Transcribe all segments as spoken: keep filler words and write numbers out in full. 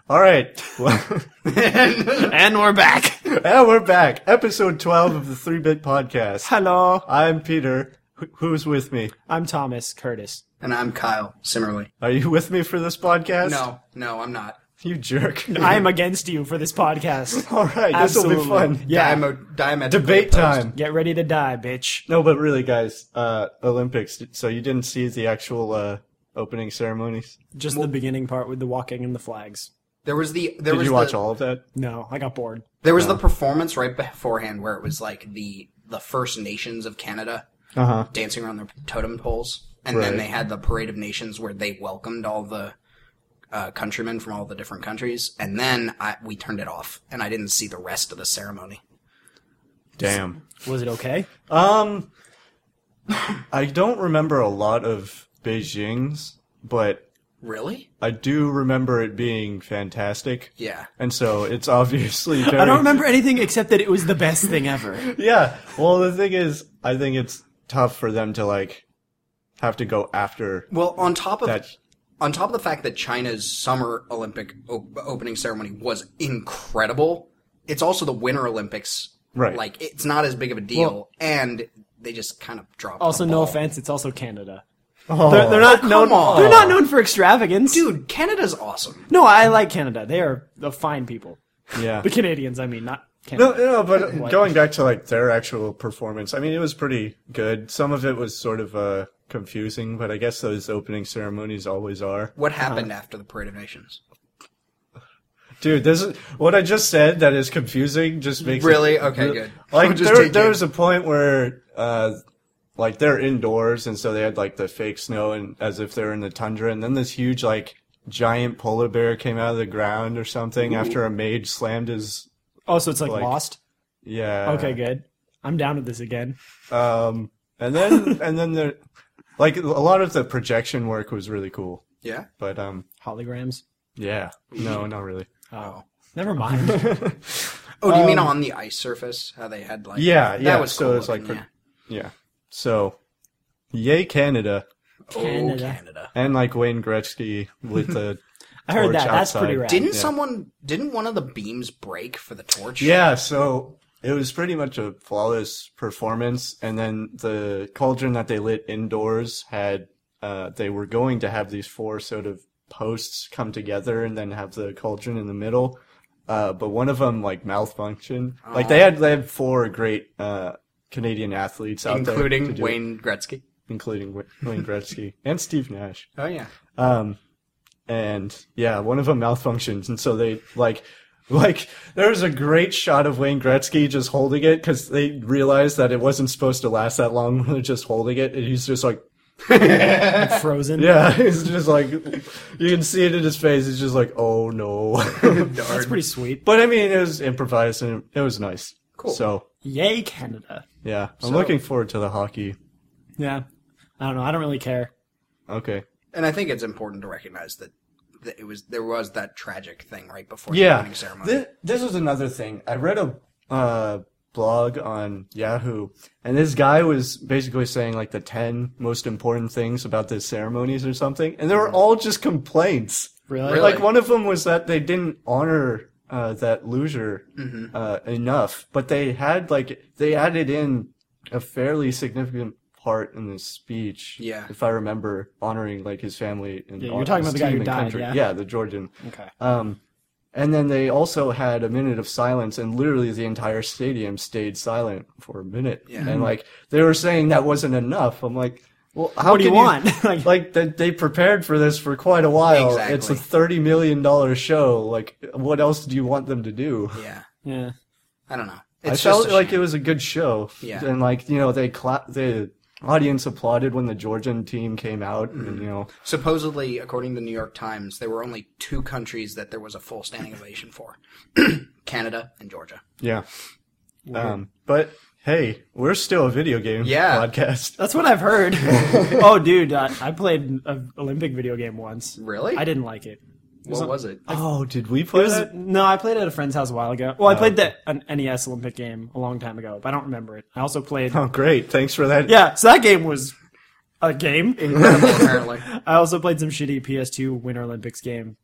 All right. And we're back. And we're back. Episode twelve of the three bit Podcast. Hello. I'm Peter. Wh- Who's with me? I'm Thomas Curtis. And I'm Kyle, similarly. Are you with me for this podcast? No, no, I'm not. You jerk. I am against you for this podcast. All right, this will be Absolutely. fun. Yeah. Diamo- diametrically Debate opposed. time. Get ready to die, bitch. No, but really, guys, uh, Olympics. So you didn't see the actual uh, opening ceremonies? Just the beginning part with the walking and the flags. There was the there Did was you watch the, all of that? No, I got bored. there was the performance right beforehand where it was like the the First Nations of Canada Uh huh. dancing around their totem poles, and Right. then they had the Parade of Nations where they welcomed all the uh, countrymen from all the different countries, and then I, we turned it off, and I didn't see the rest of the ceremony. Damn. Was it okay? Um, I don't remember a lot of Beijing's, but Really? I do remember it being fantastic. Yeah. And so it's obviously very... I don't remember anything except that it was the best thing ever. Yeah. Well, the thing is, I think it's tough for them to, like, have to go after Well, on top of that. on top of the fact that China's Summer Olympic op- opening ceremony was incredible, it's also the Winter Olympics. Right. Like, it's not as big of a deal, Well- and they just kind of dropped Also, the no ball. offense, it's also Canada. Oh. They're, they're not come known. on. They're not known for extravagance, Dude, Canada's awesome. No, I like Canada. They are the fine people. Yeah. The Canadians, I mean, not No, Canada. no, but going back to, like, their actual performance, I mean, it was pretty good. Some of it was sort of, uh, confusing, but I guess those opening ceremonies always are. What happened after the Parade of Nations? Dude, this is, what I just said that is confusing just makes Really? it... Okay, good. Like, I'll just there, take there it. was a point where, uh, like, they're indoors, and so they had, like, the fake snow, and as if they were in the tundra, and then this huge, like, giant polar bear came out of the ground or something after a mage slammed his... Oh, so it's like, Like- Lost? Yeah. Okay, good. I'm down with this again. Um, and then, and then the... Like, a lot of the projection work was really cool. Yeah? But, um, Holograms? yeah. No, not really. Oh. Never mind. Oh, do you mean on the ice surface? How they had, like... Um, Yeah, that yeah. was so cool it's like... looking, pro- Yeah. So, yay Canada. yeah. Canada. Oh, Canada. And, like, Wayne Gretzky lit the I heard torch that. That's outside. pretty rad. Didn't Yeah. someone... Didn't one of the beams break for the torch? Yeah, so it was pretty much a flawless performance, and then the cauldron that they lit indoors had, uh, they were going to have these four sort of posts come together and then have the cauldron in the middle, uh, but one of them, like, malfunctioned. Like, they had, they had four great, uh, Canadian athletes out there. to Including do it. Wayne Gretzky. Including Wa- Wayne Gretzky and Steve Nash. Oh, yeah. Um, and yeah, one of them malfunctions, and so they like, like there was a great shot of Wayne Gretzky just holding it because they realized that it wasn't supposed to last that long when they're just holding it, and he's just like, Frozen. yeah, he's just like, you can see it in his face. He's just like, oh no. That's pretty sweet. But I mean, it was improvised and it was nice. Cool. So Yay, Canada. yeah, I'm So- looking forward to the hockey. Yeah. I don't know. I don't really care. Okay. And I think it's important to recognize that, that it was there was that tragic thing right before the Yeah, opening ceremony. this, this was another thing. I read a uh, blog on Yahoo, and this guy was basically saying like the ten most important things about the ceremonies or something, and they were all just complaints. Really? Really? Like one of them was that they didn't honor uh, that loser Mm-hmm. uh, enough, but they had like they added in a fairly significant part in the speech. Yeah. if I remember, honoring like his family and Yeah, all you're talking his about the guy team who and died, country. yeah? Yeah, the Georgian. Okay. Um, and then they also had a minute of silence, and literally the entire stadium stayed silent for a minute. Yeah. And like they were saying that wasn't enough. I'm like, well, how What do you can want? like, like that they prepared for this for quite a while. Exactly. It's a thirty million dollar show. Like, what else do you want them to do? Yeah. Yeah. I don't know. I It's felt just a like shame. it was a good show. Yeah. And like you know they cla- the audience applauded when the Georgian team came out, and you know. Supposedly, according to the New York Times, there were only two countries that there was a full standing ovation for. Canada and Georgia. Yeah. Um, but hey, we're still a video game Yeah. podcast. That's what I've heard. Oh, dude, uh, I played an Olympic video game once. Really? I didn't like it. What was it? Oh, did we It play was that? no, I played it at a friend's house a while ago. Well, I played the an N E S Olympic game a long time ago, but I don't remember it. I also played. Oh, great! Thanks for that. Yeah, so that game was a game. Incredible, apparently. I also played some shitty P S two Winter Olympics game.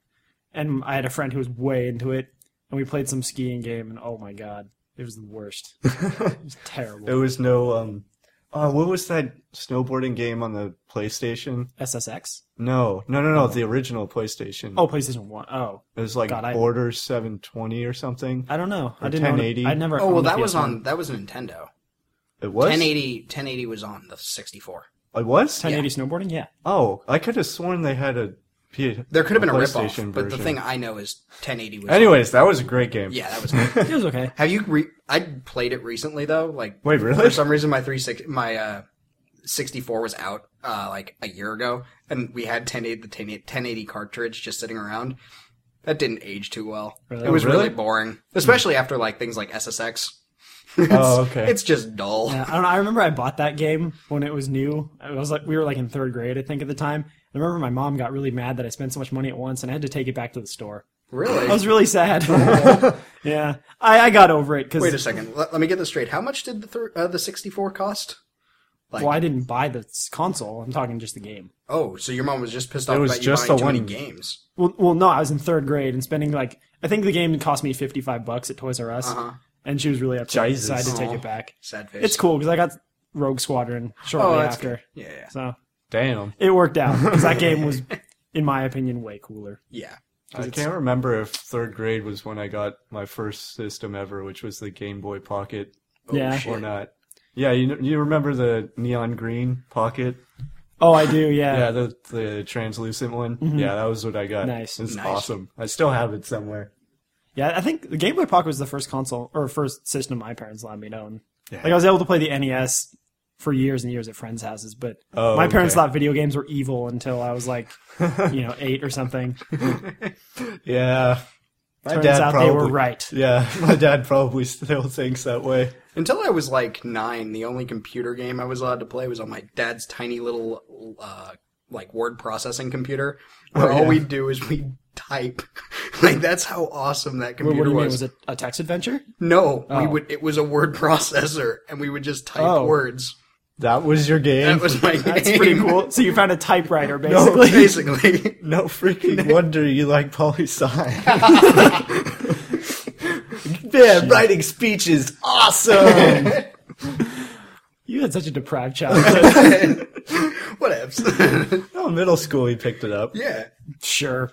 and I had a friend who was way into it, and we played some skiing game, and oh my god, it was the worst. It was terrible. There was no um. Oh, what was that snowboarding game on the PlayStation? S S X? No, no, no, no. The original PlayStation. Oh, PlayStation One. Oh, it was like God, I- Border seven twenty or something. I don't know. I Or didn't ten eighty. know. I never. Oh well, owned a that was P S one. on that was Nintendo. It was. ten eighty ten eighty was on the sixty-four. It was. ten eighty snowboarding. Yeah. Oh, I could have sworn they had a. P- There could have been a, PlayStation ripoff, but the version. thing I know is ten eighty was. on. Anyways, that was a great game. Yeah, that was. Good. It was okay. Have you? Re- I played it recently though. Like, Wait, really? For some reason, my three six my uh, sixty-four was out uh, like a year ago, and we had ten eighty the ten eighty cartridge just sitting around. That didn't age too well. Really? It was Oh, really? really boring, especially after like things like S S X. It's, Oh, okay. It's just dull. Yeah, I don't know. I remember I bought that game when it was new. I was like, we were like in third grade, I think, at the time. I remember my mom got really mad that I spent so much money at once, and I had to take it back to the store. Really? I was really sad. Yeah, I, I got over it because Wait a second. Let, let me get this straight. How much did the th- uh, the sixty-four cost? Like, well, I didn't buy the console. I'm talking just the game. oh, so your mom was just pissed off was about you just buying the too many one- games. Well, well, no, I was in third grade and spending like I think the game cost me fifty-five bucks at Toys R Us, Uh-huh. and she was really upset. Jesus. So I had to take Aw. it back. Sad face. It's cool because I got Rogue Squadron shortly Oh, that's after, good. Yeah, yeah. so Damn. it worked out because that game was, in my opinion, way cooler. Yeah. I can't remember if third grade was when I got my first system ever, which was the Game Boy Pocket, Oh, Yeah. shit. or not. Yeah, you you remember the neon green Pocket? Oh, I do. Yeah. Yeah, the the translucent one. Yeah, that was what I got. Nice. It's Nice. awesome. I still have it somewhere. Yeah, I think the Game Boy Pocket was the first console or first system my parents allowed me to own. Yeah. Like I was able to play the N E S for years and years at friends' houses, but Oh, my parents okay. thought video games were evil until I was like, you know, eight or something. Yeah. My Turns dad out probably, they were right. Yeah, my dad probably still thinks that way. Until I was like nine, the only computer game I was allowed to play was on my dad's tiny little, uh, like word processing computer, where Oh, all yeah. we'd do is we'd type. Like that's how awesome that What, computer what do you mean? was. Was it a text adventure? No, we Oh. would. It was a word processor, and we would just type Oh. words. That was your game? That was my That's game. pretty cool. So you found a typewriter, No, basically. Basically, No freaking wonder you like poli sci. Yeah, writing speech is awesome. You had such a deprived childhood. whatevs. Oh, middle school he picked it up. Yeah, Sure.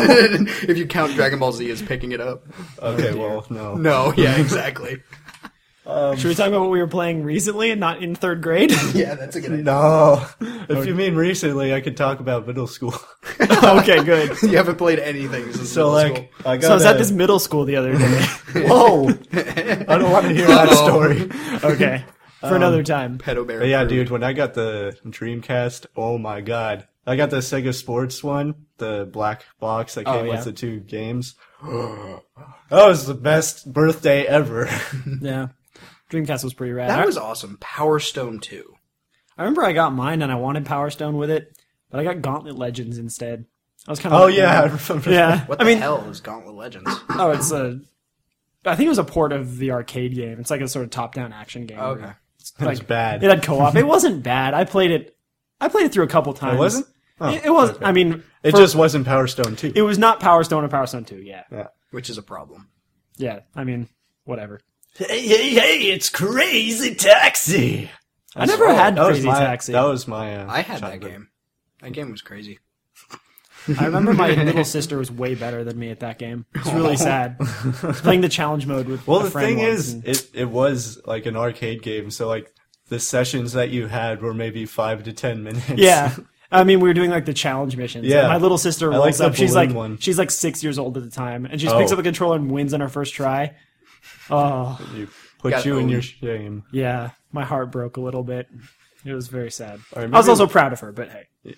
if you count Dragon Ball Z as picking it up. Okay, well, no. No, yeah, exactly. Should we talk about what we were playing recently and not in third grade? Yeah, that's a good idea. No. If you mean recently, I could talk about middle school. Okay, good. You haven't played anything since So, middle like, school. I got So I was at a- this middle school the other day. Whoa! I don't want to hear that Uh-oh. story. Okay. For another time. Pedo Bear. But yeah, Crew. dude, when I got the Dreamcast, oh my god. I got the Sega Sports one, the black box that came Oh, yeah. with the two games. That was the best birthday ever. Yeah. Dreamcast was pretty rad. That I- was awesome. Power Stone two. I remember I got mine and I wanted Power Stone with it, but I got Gauntlet Legends instead. I was kind of Oh like, yeah, I remember. yeah. What I the mean, hell is Gauntlet Legends? oh, it's a. I think it was a port of the arcade game. It's like a sort of top-down action game. Okay. It's It was like, bad. It had co-op. It wasn't bad. I played it. I played it through a couple times. It wasn't? Oh, it, it was. okay. I mean, It for- just wasn't Power Stone two. It was not Power Stone or Power Stone two. Yeah. Yeah. Which is a problem. Yeah. I mean, whatever. Hey, hey, hey, it's Crazy Taxi! I never had That was Crazy my, Taxi. That was my, uh, I had that childhood. game. That game was crazy. I remember my little sister was way better than me at that game. It's really sad. I was playing the challenge mode with Well, a the friend thing once is, and- it, it was like an arcade game, so like the sessions that you had were maybe five to ten minutes. yeah. I mean, we were doing like the challenge missions. Yeah. And my little sister I rolls like the up. She's balloon like, one. she's like six years old at the time, and she just Oh. picks up the controller and wins on her first try. Oh, You put Got you in owned. your shame. yeah. My heart broke a little bit. It was very sad. All right, I was maybe- also proud of her, but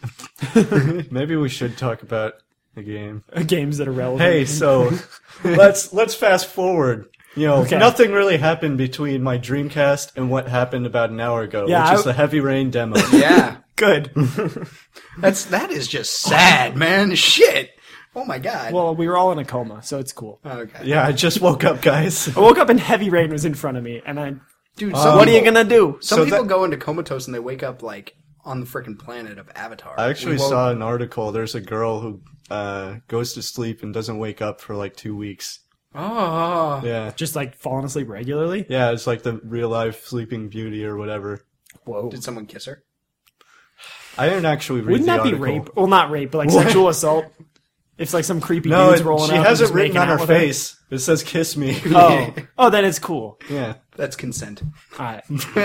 hey, Maybe we should talk about the game. games that are relevant. Hey, so let's let's fast forward. You know, Okay. nothing really happened between my Dreamcast and what happened about an hour ago, Yeah, which is I- the Heavy Rain demo. Yeah. Good. That's that is just sad, man. Shit. Oh my god. Well, we were all in a coma, so it's cool. okay. Yeah, I just woke up, guys. I woke up and heavy rain was in front of me, and I. Dude, Um, some What are you people- gonna do? Some So people that- go into comatose and they wake up like on the frickin' planet of Avatar. I actually We woke- saw an article. There's a girl who uh, goes to sleep and doesn't wake up for like two weeks. Oh. Yeah. Just like falling asleep regularly. Yeah, it's like the real life Sleeping Beauty or whatever. Whoa. Did someone kiss her? I didn't actually read Wouldn't the that article. be rape? Well, not rape, but like sexual assault. It's like some creepy No, dude's it, rolling she up. has and it just written making on her out with face. It says "Kiss me." Oh, oh, then it's cool. Yeah. That's consent. All right.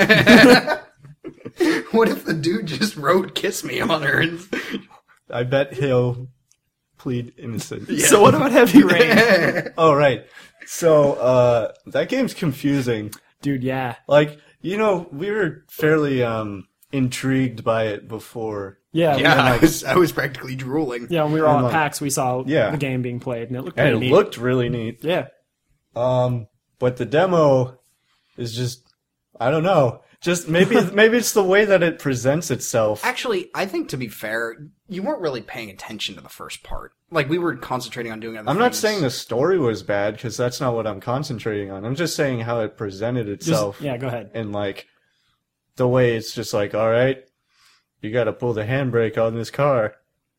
What if the dude just wrote "kiss me" on her? And... I bet he'll plead innocent. So what about Heavy Rain, Oh, right. So, uh, that game's confusing. dude? Yeah, Like, you know, we were fairly, um, intrigued by it before. yeah, Yeah, yeah. I was I was practically drooling. Yeah, when we were all And, at like- PAX, we saw Yeah. the game being played, and it looked And pretty it neat. looked really neat. Yeah, Um, but the demo is just, I don't know. Just maybe, maybe it's the way that it presents itself. Actually, I think to be fair, you weren't really paying attention to the first part. Like we were concentrating on doing other I'm not things. saying the story was bad, because that's not what I'm concentrating on. I'm just saying how it presented Just- itself. yeah. Go ahead. And like, the way it's just like, alright, you gotta pull the handbrake on this car.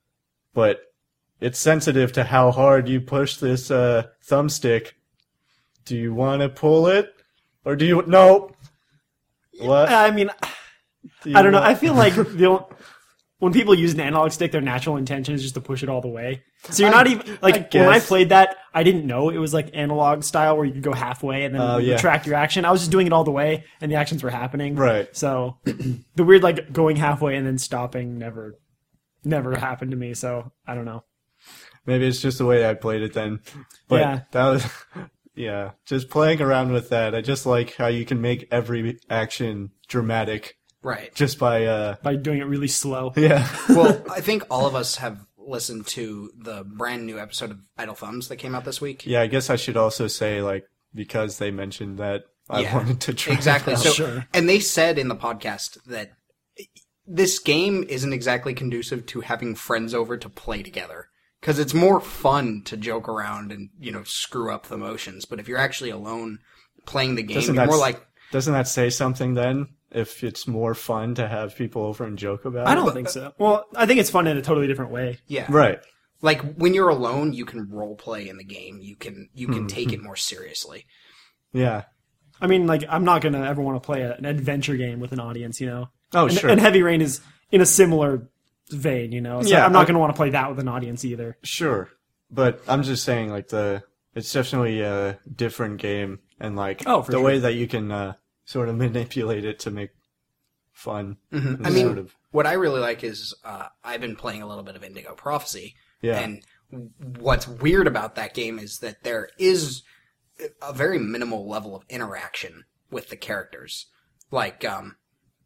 But it's sensitive to how hard you push this, uh, thumbstick. Do you want to pull it? Or do you, no! What? I mean, Do you I don't know. want- I feel like the ol- when people use an analog stick, their natural intention is just to push it all the way. So you're I- not even like I when I guess. played that, I didn't know it was like analog style where you could go halfway and then Oh, yeah. retract your action. I was just doing it all the way, and the actions were happening. Right. So the weird like going halfway and then stopping never, never happened to me. So I don't know. Maybe it's just the way I played it then. But Yeah. that was, yeah, just playing around with that. I just like how you can make every action dramatic Right. just by, uh, By doing it really slow. yeah. Well, I think all of us have listened to the brand new episode of Idle Thumbs that came out this week. Yeah, I guess I should also say, like, because they mentioned that, I Yeah. wanted to try Exactly. it out. So, Sure. and they said in the podcast that this game isn't exactly conducive to having friends over to play together. Because it's more fun to joke around and, you know, screw up the motions. But if you're actually alone playing the game, Doesn't you're that more s- like, Doesn't that say something then? If it's more fun to have people over and joke about I it? don't think so. Well, I think it's fun in a totally different way. yeah. Right. Like when you're alone, you can role play in the game. You can, you Hmm. can take it more seriously. Yeah. I mean, like, I'm not gonna ever want to play a, an adventure game with an audience, you know. Oh, and, sure. and Heavy Rain is in a similar vein, you know. So Yeah, I'm not I- gonna want to play that with an audience either. Sure. But I'm just saying, like, the, it's definitely a different game. And, like, Oh, for the sure. way that you can, uh, sort of manipulate it to make fun. Mhm. is I mean, sort of, what I really like is uh, I've been playing a little bit of Indigo Prophecy, yeah. and what's weird about that game is that there is a very minimal level of interaction with the characters. Like, um,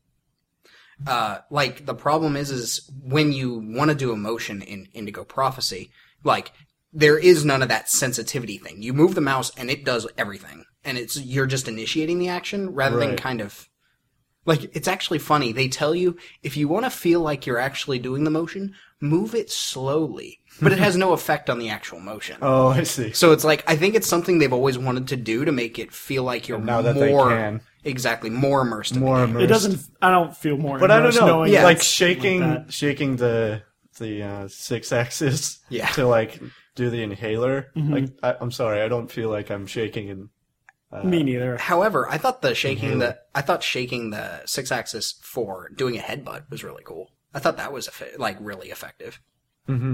uh, like the problem is, is when you want to do emotion in Indigo Prophecy, like there is none of that sensitivity thing. You move the mouse and it does everything, and it's you're just initiating the action rather than Right. kind of. Like, it's actually funny. They tell you, if you want to feel like you're actually doing the motion, move it slowly. But it has no effect on the actual motion. Oh, I see. So it's like, I think it's something they've always wanted to do to make it feel like you're And now that they more, can. exactly, more immersed in More the game. immersed. It doesn't. I don't feel more. But I don't immersed know. knowing Yeah. like it's shaking, like that. shaking the the uh, six axis Yeah. to like do the inhaler. Mm-hmm. Like, I, I'm sorry, I don't feel like I'm shaking. And uh, Me neither. However, I thought the shaking Inhaler. the, I thought shaking the six axis for doing a headbutt was really cool. I thought that was, effe- like, really effective. hmm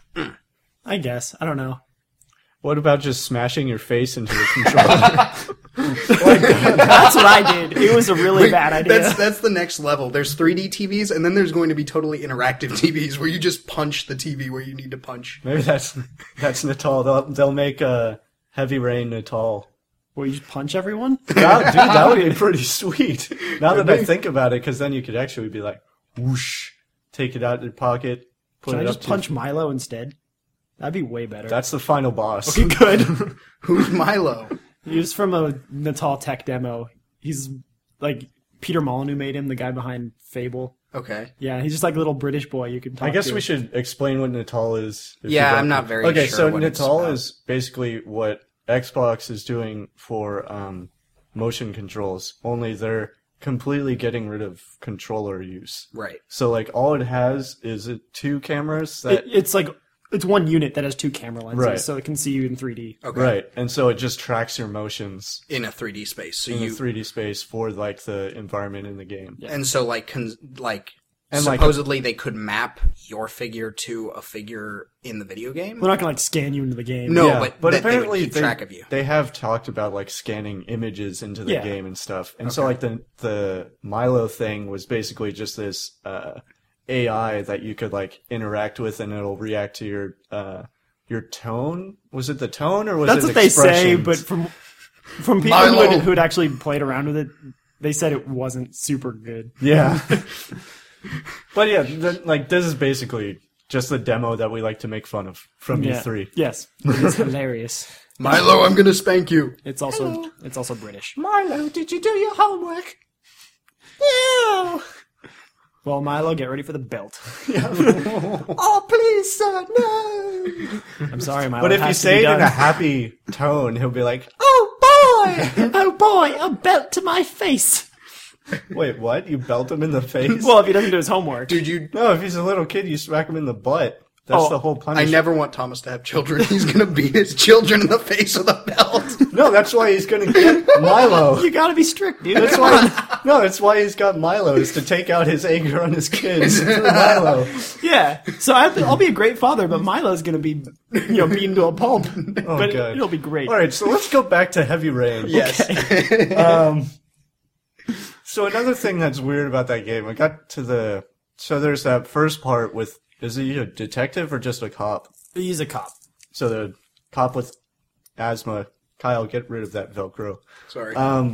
I guess. I don't know. What about just smashing your face into the controller? That's what I did. It was a really Wait, bad idea. That's that's the next level. There's three D T Vs, and then there's going to be totally interactive T Vs where you just punch the T V where you need to punch. Maybe that's that's Natal. They'll they'll make a Heavy Rain Natal. Where you just punch everyone? That, dude, that would be pretty sweet. Now that I think about it, because then you could actually be like, whoosh, take it out of your pocket, put Should I it just up punch to. Milo instead? That'd be way better. That's the final boss. okay, good. Who's Milo? He was from a Natal Tech demo. He's like Peter Molyneux made him, the guy behind Fable. Okay. Yeah, he's just like a little British boy you can talk I guess to. we should explain what Natal is. if Yeah, you don't I'm not know. very Okay, sure so what it's Natal about. is basically what Xbox is doing for um, motion controls. Only they're completely getting rid of controller use. Right. So like all it has is it two cameras that It, it's like it's one unit that has two camera lenses, Right. so it can see you in three D. Okay. right, and so it just tracks your motions In a three D space. So in you the three D space for like the environment in the game. Yeah. and so like con- like And, like, supposedly they could map your figure to a figure in the video game. They're not gonna like scan you into the game. No, Yeah, but, but that they would apparently keep they, track of you. they have talked about like scanning images into the Yeah. game and stuff. And so Okay. like the the Milo thing was basically just this uh, A I that you could like interact with, and it'll react to your uh, your tone. Was it the tone or was That's it what they say, expressions? but from from people who Milo. had, who had actually played around with it, they said it wasn't super good. Yeah. But yeah, th- like this is basically just the demo that we like to make fun of from Yeah. E three. Yes, it's hilarious. Milo, I'm gonna spank you. It's also it's also British. Milo, did you do your homework? Yeah. Well, Milo, get ready for the belt. Oh, please, sir, no. I'm sorry, Milo. But if it you has to be say it in done. a happy tone, he'll be like, oh boy, oh boy, a belt to my face. wait, what? You belt him in the face? Well, if he doesn't do his homework, Dude, you. no, if he's a little kid, you smack him in the butt. That's Oh, the whole I punishment. never want Thomas to have children. He's gonna beat his children in the face with a belt. No, that's why he's gonna get Milo. you gotta be strict, dude. That's why. No, that's why he's got Milo, is to take out his anger on his kids through Milo. Yeah. So I, I'll be a great father, but Milo's gonna be, you know, beaten to a pulp. Oh, but God. it'll be great. All right, so let's go back to Heavy Rain. Yes. Um, so another thing that's weird about that game, I got to the, so there's that first part with, is he a detective or just a cop? He's a cop. So the cop with asthma, Kyle, get rid of that Velcro. Sorry. Um,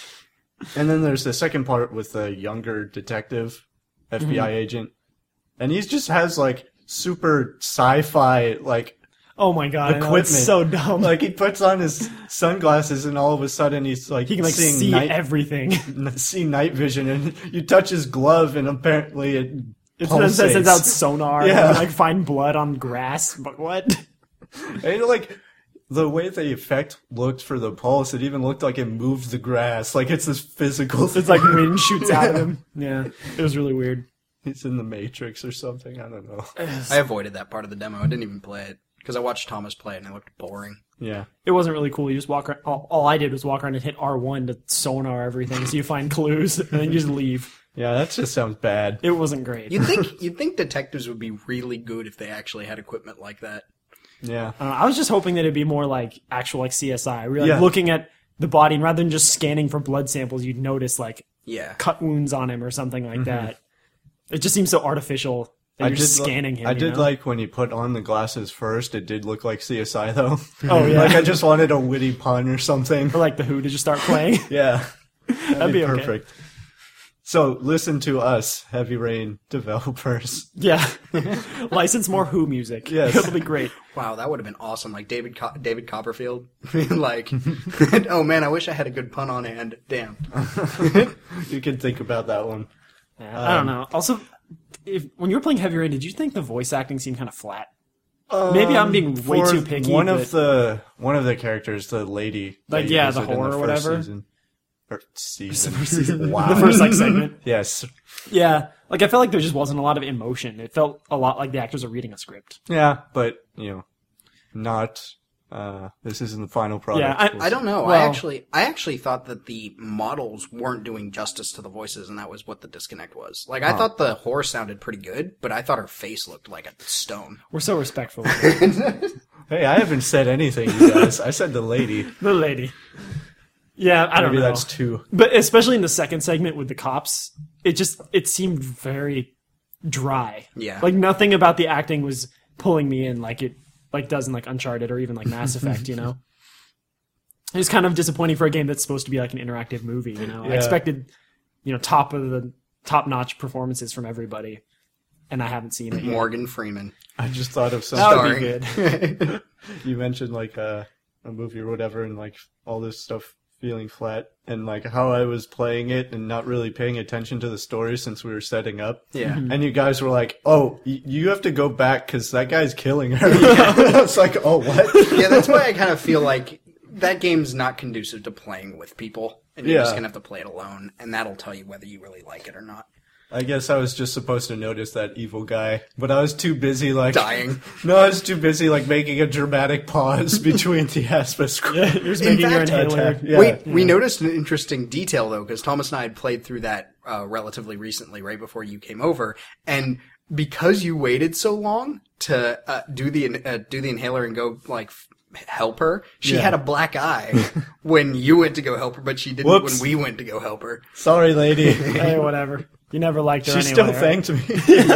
and then there's the second part with the younger detective, F B I agent, and he just has like super sci-fi like Oh my god, I know, equipment. it's so dumb. like he puts on his sunglasses and all of a sudden he's like he can like seeing see night everything. see night vision, and you touch his glove and apparently it It says it sends pulsates. out sonar. Yeah. And, like find blood on grass. But what? And like the way the effect looked for the pulse, it even looked like it moved the grass. Like it's this physical thing. It's like wind shoots out of him. Yeah, it was really weird. He's in the Matrix or something. I don't know. I avoided that part of the demo. I didn't even play it because I watched Thomas play it and it looked boring. Yeah. It wasn't really cool. You just walk around. All, all I did was walk around and hit R one to sonar everything, so you find clues and then you just leave. Yeah, that just sounds bad. It wasn't great. You'd think you'd think detectives would be really good if they actually had equipment like that. Yeah. I, don't know, I was just hoping that it'd be more like actual like C S I. We're like Yeah. looking at the body, and rather than just scanning for blood samples, you'd notice like Yeah. cut wounds on him or something like that. It just seems so artificial that you're just li- scanning him. I you did know? like when he put on the glasses first. It did look like C S I though. Oh, yeah. like I just wanted a witty pun or something. for like the Who to just start playing. Yeah. That'd, That'd be, be okay. perfect. So listen to us, Heavy Rain developers. Yeah, license more Who music. Yes. It'll be great. Wow, that would have been awesome. Like David Co- David Copperfield. like, oh man, I wish I had a good pun on hand. Damn. You can think about that one. Yeah, I don't know. Also, if when you were playing Heavy Rain, did you think the voice acting seemed kind of flat? Maybe I'm being way For too picky. One but of the one of the characters, the lady, Like, that yeah, uses the it in horror or first whatever. Season. Or season. wow. Wow. the first like segment. Yes. Yeah, like I felt like there just wasn't a lot of emotion. It felt a lot like the actors are reading a script. Yeah, but you know, not. Uh, this isn't the final product. Yeah, I- We'll I don't know. I Well- actually, I actually thought that the models weren't doing justice to the voices, and that was what the disconnect was. Like, I thought the horse sounded pretty good, but I thought her face looked like a stone. We're so respectful. Hey, I haven't said anything, you guys. I said the lady. The lady. Yeah, I don't Maybe know. that's two. But especially in the second segment with the cops, it just it seemed very dry. Yeah. Like nothing about the acting was pulling me in like it like does in like Uncharted or even like Mass Effect, you know? It was kind of disappointing for a game that's supposed to be like an interactive movie, you know? I Yeah. expected, you know, top of the top notch performances from everybody. And I haven't seen it yet. Morgan Freeman. I just thought of That something. would be Starring. good. You mentioned like uh, a movie or whatever, and like all this stuff feeling flat, and like how I was playing it and not really paying attention to the story since we were setting up. Yeah. And you guys were like, "Oh, y- you have to go back because that guy's killing her." I was like, "Oh, what?" Yeah, that's why I kind of feel like that game's not conducive to playing with people. and you're just Yeah. gonna have to play it alone, and that'll tell you whether you really like it or not. I guess I was just supposed to notice that evil guy, but I was too busy like making a dramatic pause between the aspects. Dying. No, I was too busy like making a dramatic pause between the aspects. Yeah, you're just In making your fact, inhaler. Yeah. we we noticed an interesting detail though, because Thomas and I had played through that uh, relatively recently, right before you came over, and because you waited so long to uh, do the uh, do the inhaler and go like f- help her, she Yeah. had a black eye when you went to go help her, but she didn't Whoops. when we went to go help her. Sorry, lady. Hey, whatever. You never liked her She anyway. still right? thanked me.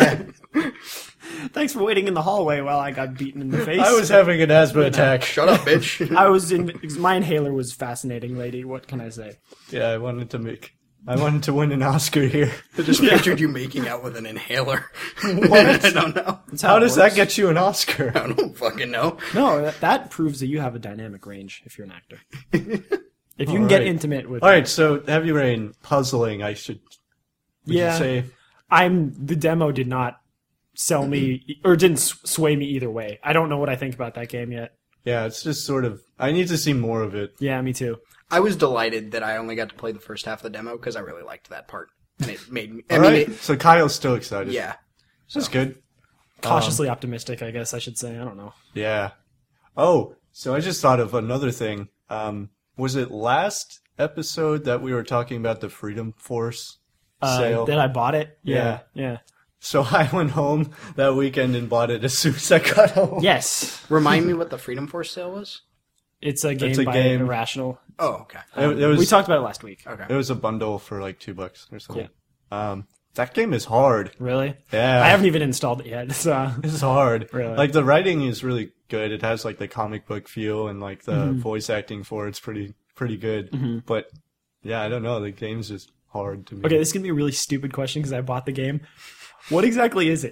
Thanks for waiting in the hallway while I got beaten in the face. I was having an asthma attack. Shut up, bitch. I was in. My inhaler was fascinating, lady. What can I say? Yeah, I wanted to make. I wanted to win an Oscar here. I just pictured you making out with an inhaler. I don't know. That's How it does works. that get you an Oscar? I don't fucking know. No, that, that proves that you have a dynamic range if you're an actor. If you can All get right. intimate with, All right, so Heavy Rain puzzling. I should. Would yeah, You say I'm. The demo did not sell me or didn't s- sway me either way. I don't know what I think about that game yet. yeah, it's just sort of. I need to see more of it. Yeah, me too. I was delighted that I only got to play the first half of the demo because I really liked that part, and it made me. I All mean, right, it, so Kyle's still excited. yeah. that's good. Cautiously optimistic, I guess I should say. I don't know. Yeah. Oh, so I just thought of another thing. Um, was it last episode that we were talking about the Freedom Force Uh, sale? that I bought it. Yeah. Yeah, yeah. So I went home that weekend and bought it as soon as I got home. Yes, Remind me what the Freedom Force sale was? it's a game It's a by game. Irrational. Oh, okay. It, it was we talked about it last week. Okay. it was a bundle for like two bucks or something. Um, that game is hard. Really? Yeah, I haven't even installed it yet. So It's hard. Really? Like the writing is really good. It has like the comic book feel and like the Mm-hmm. voice acting for it's pretty pretty good. But yeah, I don't know. The game's just hard to me. okay, this is gonna be a really stupid question because I bought the game. What exactly is it?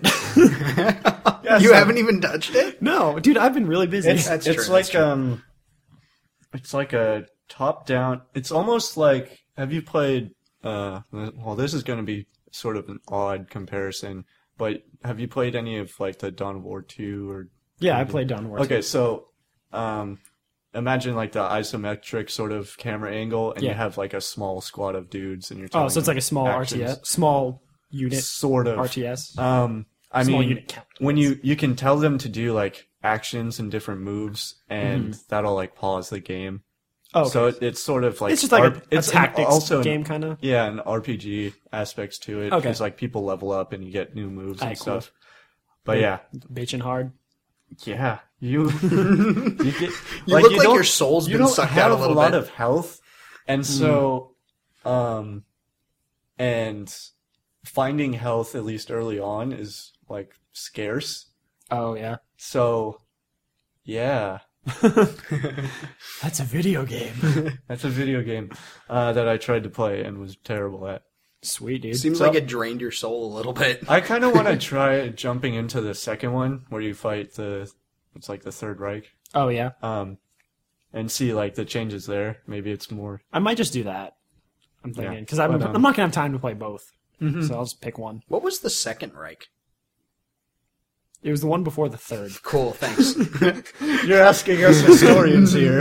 Yeah, You so- haven't even touched it? No, dude, I've been really busy. It's That's it's true, like that's true. um, it's like a top down. It's almost like have you played? Uh, well, this is going to be sort of an odd comparison, but have you played any of like the Dawn of War two or? yeah, I played Dawn of War. Okay, so um, imagine like the isometric sort of camera angle, and you Yeah. have like a small squad of dudes, and you're. Oh, telling so it's like a small actions. R T S, small unit Sort of R T S. Um, I Small mean, unit count. when you you can tell them to do like actions and different moves, and that'll like pause the game. Oh, okay. So it, it's sort of like it's just like R- a, a it's an- tactics also an- game, kind of. yeah, an R P G aspects to it. Okay. Because like people level up and you get new moves and Aight, cool. stuff. But yeah, Bitchin' hard. yeah, you you get You look like don't- your soul's you been don't sucked have out a little lot bit. of health, and so um, and finding health at least early on is like scarce. Oh yeah, So yeah. that's a video game. That's a video game uh, that I tried to play and was terrible at. Sweet dude. Seems So- like it drained your soul a little bit. I kind of want to try jumping into the second one where you fight the, it's like the Third Reich, Oh yeah, um, and see like the changes there. Maybe it's more. I might just do that. I'm thinking Yeah, because I'm but, um, I'm not gonna have time to play both, so I'll just pick one. What was the second Reich? It was the one before the third. Cool, thanks. You're asking us historians here.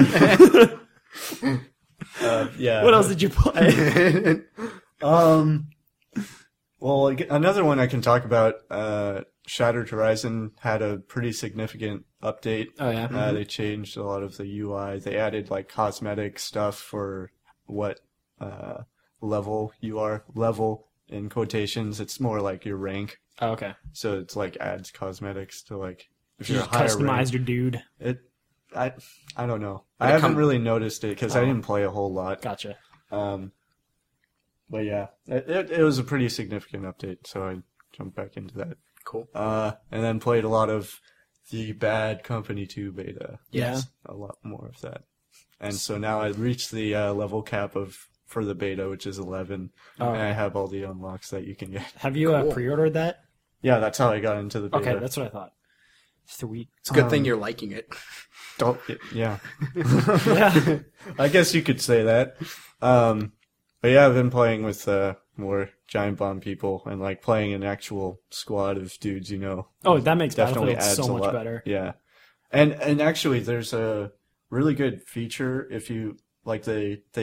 uh, yeah. What else did you play? Um. Well, ag- another one I can talk about. Uh, Shattered Horizon had a pretty significant update. Oh yeah, Uh, they changed a lot of the U I. They added like cosmetic stuff for what uh, level you are. Level in quotations. It's more like your rank. oh, okay. So it's like adds cosmetics to like if You you're a just higher customized rank. your dude. It. I. I don't know. But I it haven't come- really noticed it because I Oh. didn't play a whole lot. Gotcha. Um. But yeah, it, it it was a pretty significant update. So I jumped back into that. Cool. Uh, and then played a lot of the Bad Company two beta. Yeah. A lot more of that. And so now I reached the uh, level cap of for the beta, which is eleven, Oh. and I have all the unlocks that you can get. Have you Cool. uh, pre-ordered that? Yeah, that's how I got into the beta. Okay, that's what I thought. Sweet. It's a good Um, thing you're liking it. Don't, yeah. Yeah. I guess you could say that. Um, but yeah, I've been playing with uh, more Giant Bomb people and like playing an actual squad of dudes, you know. Oh, that makes Definitely Battlefield adds so a much lot. better. Yeah. And and actually there's a really good feature if you like they they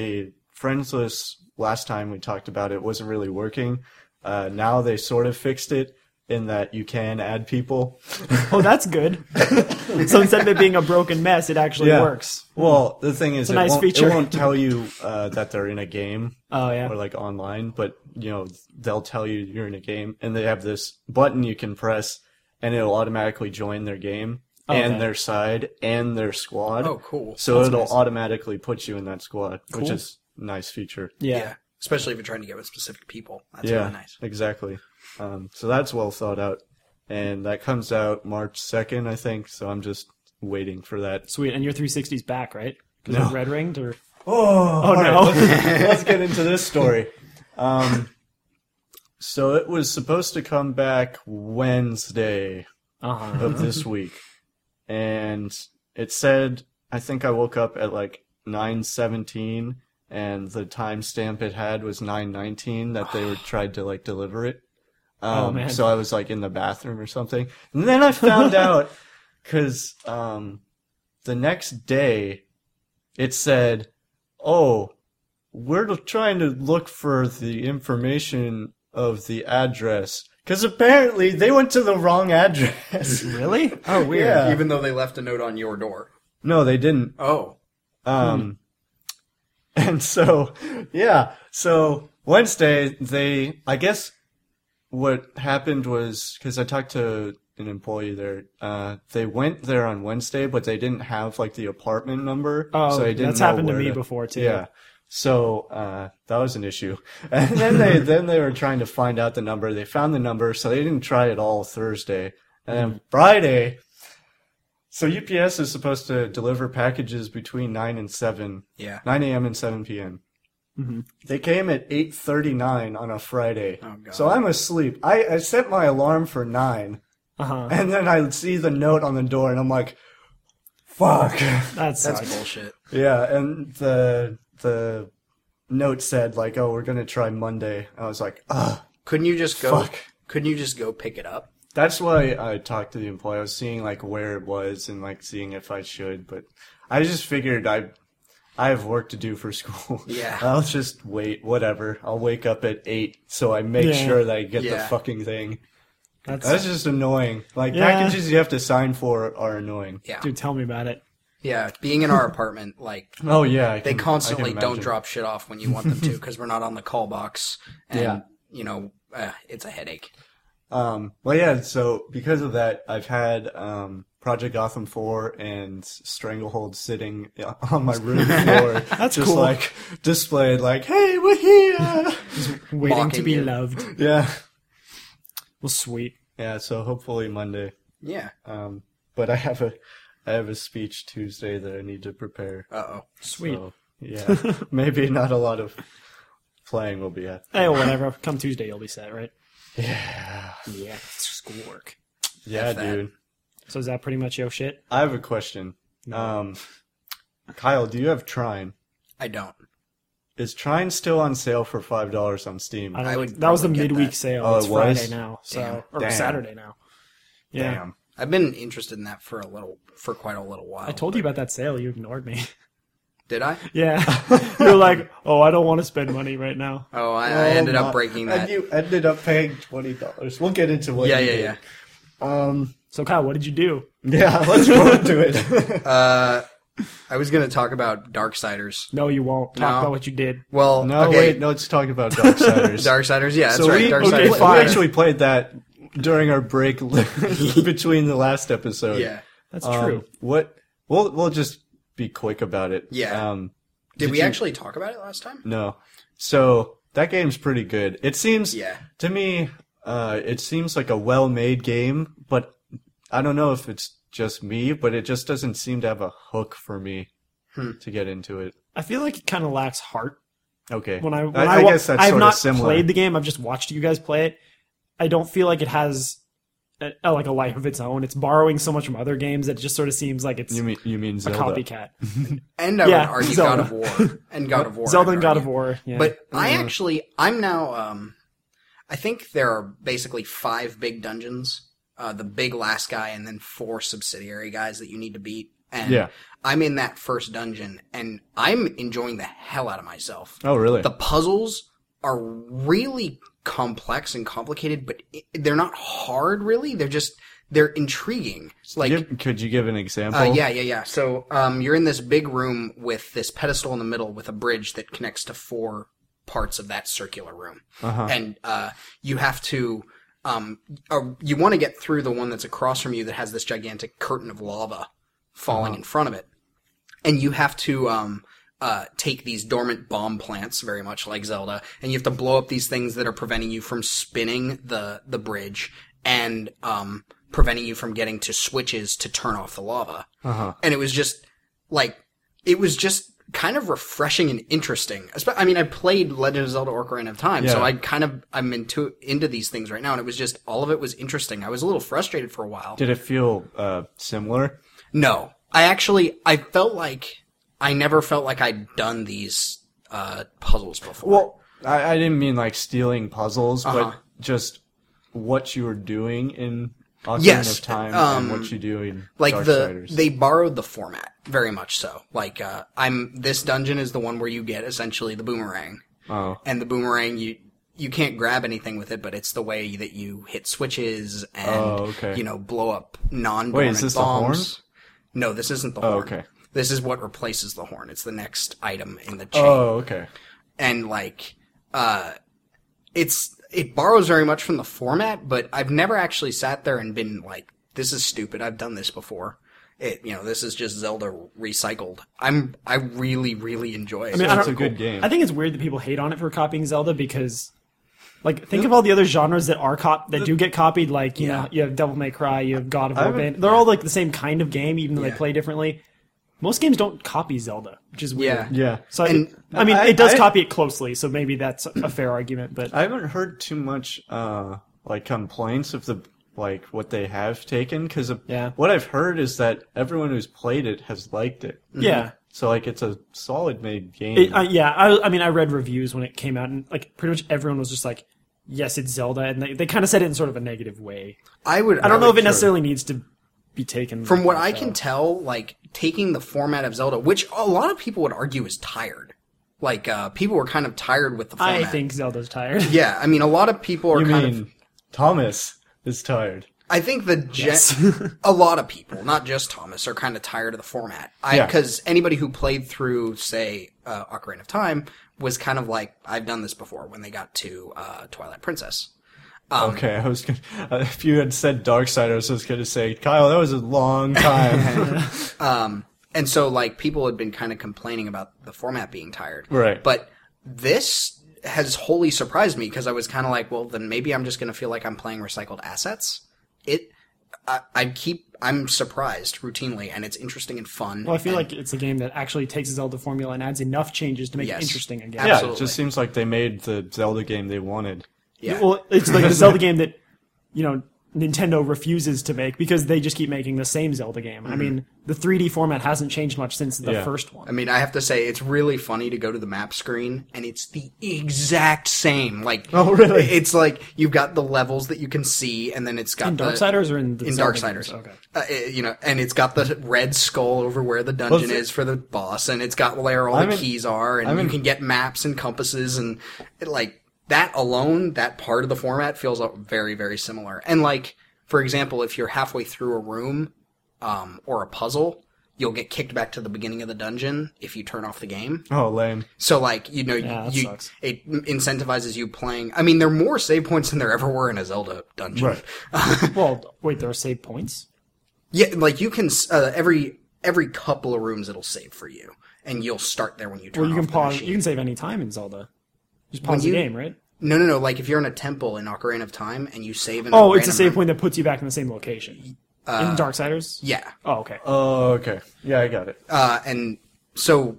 Friendsless, last time we talked about it, wasn't really working. Uh, now they sort of fixed it in that you can add people. Oh, that's good. So instead of it being a broken mess, it actually Yeah. works. Well, the thing is, a it, nice won't, feature. it won't tell you uh, that they're in a game Oh, yeah. or like online, but you know they'll tell you you're in a game, and they have this button you can press, and it'll automatically join their game Okay. and their side and their squad. Oh, cool. So That's it'll nice. automatically put you in that squad, which Cool. is a nice feature. Yeah. Yeah. Especially if you're trying to get with specific people. That's yeah, really nice. exactly. Um, so that's well thought out, and that comes out March second, I think. So I'm just waiting for that. Sweet. And your three sixty's back, right? Because No. it red ringed or Oh, Oh, no. let's, let's get into this story. Um, so it was supposed to come back Wednesday uh-huh. of this week, and it said, I think I woke up at like nine seventeen, and the timestamp it had was nine nineteen that they were tried to like deliver it. Um, Oh, man. So I was like in the bathroom or something, and then I found out because um, the next day it said, "Oh, we're trying to look for the information of the address." Because apparently they went to the wrong address. Really? Oh, weird. Yeah. Even though they left a note on your door. No, they didn't. Oh. Um, and so, yeah. So Wednesday, they, I guess what happened was, because I talked to an employee there, uh, they went there on Wednesday, but they didn't have like the apartment number. Oh, so they didn't that's know happened to where me before, too. Yeah. So, uh, that was an issue. And then they, then they were trying to find out the number. They found the number, so they didn't try it all Thursday. And then Friday, so U P S is supposed to deliver packages between nine and seven, Yeah. nine a.m. and seven p.m. Mhm. They came at eight thirty-nine on a Friday. Oh, God. So I'm asleep. I, I set my alarm for nine, Uh-huh. and then I see the note on the door, and I'm like, fuck. That That's sucks. bullshit. Yeah, and the the note said like, "Oh, we're gonna try Monday." I was like, "Ugh, Couldn't you just go? fuck." Couldn't you just go pick it up? That's why I talked to the employee. I was seeing like where it was and like seeing if I should, but I just figured I I have work to do for school. Yeah. I'll just wait. Whatever. I'll wake up at eight so I make Yeah. sure that I get the Yeah. fucking thing. That's, That's just annoying. Like Yeah. packages you have to sign for are annoying. Yeah. dude, tell me about it. Yeah. Being in our apartment, like Oh yeah, I they can- I constantly can don't imagine. drop shit off when you want them to because we're not on the call box. And, Yeah. you know, uh, it's a headache. Um, well, yeah, so because of that, I've had um, Project Gotham four and Stranglehold sitting on my room floor. That's just cool. like displayed, like, hey, we're here! Waiting to Mocking be you. loved. yeah. Well, sweet. Yeah, so hopefully Monday. Yeah. Um, but I have a I have a speech Tuesday that I need to prepare. Uh oh. Sweet. So, yeah, maybe not a lot of playing will be happening. Hey, well, whatever. Come Tuesday, you'll be set, right? Yeah. Yeah. Schoolwork. Yeah, F that. dude. So is that pretty much your shit? I have a question. Um, Kyle, do you have Trine? I don't. Is Trine still on sale for five dollars on Steam? I don't I think- would that was the probably get midweek that. sale. Oh, it's it was? Friday now, so Damn. or Damn. Saturday now. Yeah. Damn. I've been interested in that for a little, for quite a little while. I told you about that sale. You ignored me. Did I? Yeah. You're like, oh, I don't want to spend money right now. Oh, I, I ended Oh, up breaking my- that. And you ended up paying twenty dollars. We'll get into what yeah, you yeah, did. yeah. Um, So Kyle, what did you do? yeah, let's go into it. Uh, I was gonna talk about Darksiders. No, you won't. Talk No. about what you did. Well, no, okay. wait, no, let's talk about Darksiders. Darksiders, yeah, that's so right. we, Darksiders. okay, we, we fine. actually played that during our break between the last episode. Yeah. That's Um, true. What? We'll we'll just be quick about it. Yeah. Um, Did, did we you- actually talk about it last time? No. So that game's pretty good. It seems Yeah. to me, uh, it seems like a well-made game, but I don't know if it's just me, but it just doesn't seem to have a hook for me Hmm. to get into it. I feel like it kind of lacks heart. Okay. When I when I, I, I wa- guess that's I've sort not of similar. played the game. I've just watched you guys play it. I don't feel like it has a, a- like a life of its own. It's borrowing so much from other games that it just sort of seems like it's You mean you mean a Zelda? copycat. And I Yeah, would argue Zelda. God of War. And God of War. Zelda I'd and God argue. of War. Yeah. But I actually, I'm now, um, I think there are basically five big dungeons. Uh, the big last guy and then four subsidiary guys that you need to beat. And Yeah. I'm in that first dungeon, and I'm enjoying the hell out of myself. Oh, really? The puzzles are really complex and complicated, but it, they're not hard, really. They're just, they're intriguing. It's like, Give- could you give an example? uh, yeah, yeah, yeah. So, um, you're in this big room with this pedestal in the middle with a bridge that connects to four parts of that circular room. Uh-huh. And, uh, you have to, um, uh, you want to get through the one that's across from you that has this gigantic curtain of lava falling Uh-huh. in front of it. And you have to, um, uh, take these dormant bomb plants, very much like Zelda, and you have to blow up these things that are preventing you from spinning the, the bridge and, um, preventing you from getting to switches to turn off the lava. Uh-huh. And it was just, like, it was just kind of refreshing and interesting. Espe- I mean, I played Legend of Zelda Ocarina of Time, so Yeah. I kind of, I'm into, into these things right now, and it was just, all of it was interesting. I was a little frustrated for a while. Did it feel uh, similar? No. I actually, I felt like, I never felt like I'd done these, uh, puzzles before. Well, I, I didn't mean like stealing puzzles, Uh-huh. but just what you were doing in Ocarina Yes, of Time um, and what you do in like the, Darksiders. they borrowed the format, very much so. Like, uh, I'm, this dungeon is the one where you get essentially the boomerang. Oh. And the boomerang, you, you can't grab anything with it, but it's the way that you hit switches and, Oh, okay. you know, blow up non-dormant Wait, is this the bombs. horn? No, this isn't the Oh, horn. okay. This is what replaces the horn. It's the next item in the chain. Oh, okay. And like, uh, it's, it borrows very much from the format, but I've never actually sat there and been like, this is stupid. I've done this before. It, you know, this is just Zelda recycled. I'm, I really, really enjoy it. I mean, So I it's don't- a good game. I think it's weird that people hate on it for copying Zelda because, like, think of all the other genres that are cop that do get copied. Like, you Yeah. know, you have Devil May Cry, you have God of I War. haven't- Band- They're all like the same kind of game, even though Yeah. they play differently. Most games don't copy Zelda, which is weird. Yeah. Yeah. So, I, And I mean, I- it does I- copy it closely, so maybe that's a fair argument. But I haven't heard too much, uh, like complaints of the, like what they have taken, because Yeah. what I've heard is that everyone who's played it has liked it. yeah, So like it's a solid made game. it, uh, yeah. I, I mean, I read reviews when it came out, and like pretty much everyone was just like, "Yes, it's Zelda," and they, they kind of said it in sort of a negative way. I would, I don't know if it would- necessarily needs to be taken From what like I that. can tell, like, taking the format of Zelda, which a lot of people would argue is tired. Like, uh, people were kind of tired with the format. I think Zelda's tired. Yeah, I mean, a lot of people are you kind mean of... Thomas is tired? I think the gen- Yes. a lot of people, not just Thomas, are kind of tired of the format. I Yeah. Because anybody who played through, say, uh, Ocarina of Time was kind of like, I've done this before when they got to uh, Twilight Princess. Um, Okay, I was gonna, uh, if you had said Darksiders, I was gonna say, Kyle, that was a long time. Um, and so, like, people had been kind of complaining about the format being tired. Right. But this has wholly surprised me because I was kind of like, well, then maybe I'm just going to feel like I'm playing recycled assets. It, I, I keep, I'm surprised routinely, and it's interesting and fun. Well, I feel and- like it's a game that actually takes a Zelda formula and adds enough changes to make Yes. it interesting again. yeah, Absolutely. it just seems like they made the Zelda game they wanted. yeah. Well, it's like a Zelda game that, you know, Nintendo refuses to make because they just keep making the same Zelda game. I mean, the three D format hasn't changed much since the Yeah. first one. I mean, I have to say, it's really funny to go to the map screen, and it's the exact same. Like, Oh, really? It's like you've got the levels that you can see, and then it's got in the Darksiders or in the in Zelda Darksiders. games? Okay. Uh, it- you know, and it's got the red skull over where the dungeon Well, is for the boss, and it's got where all I'm the in- keys are, and I'm you in- can get maps and compasses, and it, like that alone, that part of the format feels uh, very, very similar. And like, for example, if you're halfway through a room um, or a puzzle, you'll get kicked back to the beginning of the dungeon if you turn off the game. Oh, lame. So, like, you know, Yeah, that you, sucks. it incentivizes you playing. I mean, there are more save points than there ever were in a Zelda dungeon. Right. Well, wait, there are save points? Yeah, like you can uh, every every couple of rooms it'll save for you, and you'll start there when you turn Well, you off can the pause. machine. You can save any time in Zelda. Just When pause you- the game, right? No, no, no. Like if you're in a temple in Ocarina of Time and you save in. Oh, a it's a random save room- point that puts you back in the same location. in Darksiders? Yeah, Oh, okay. Oh, okay. Yeah, I got it. uh, and so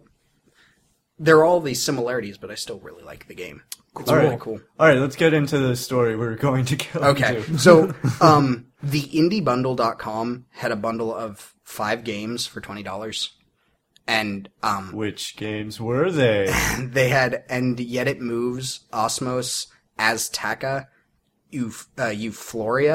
there are all these similarities, but I still really like the game. It's All really right. cool. All right, let's get into the story we're going to go Okay, into. so um, the indie bundle dot com had a bundle of five games for twenty dollars. And um, Which games were they? they had And Yet It Moves, Osmos, Azteca, Euf- uh, Euphoria,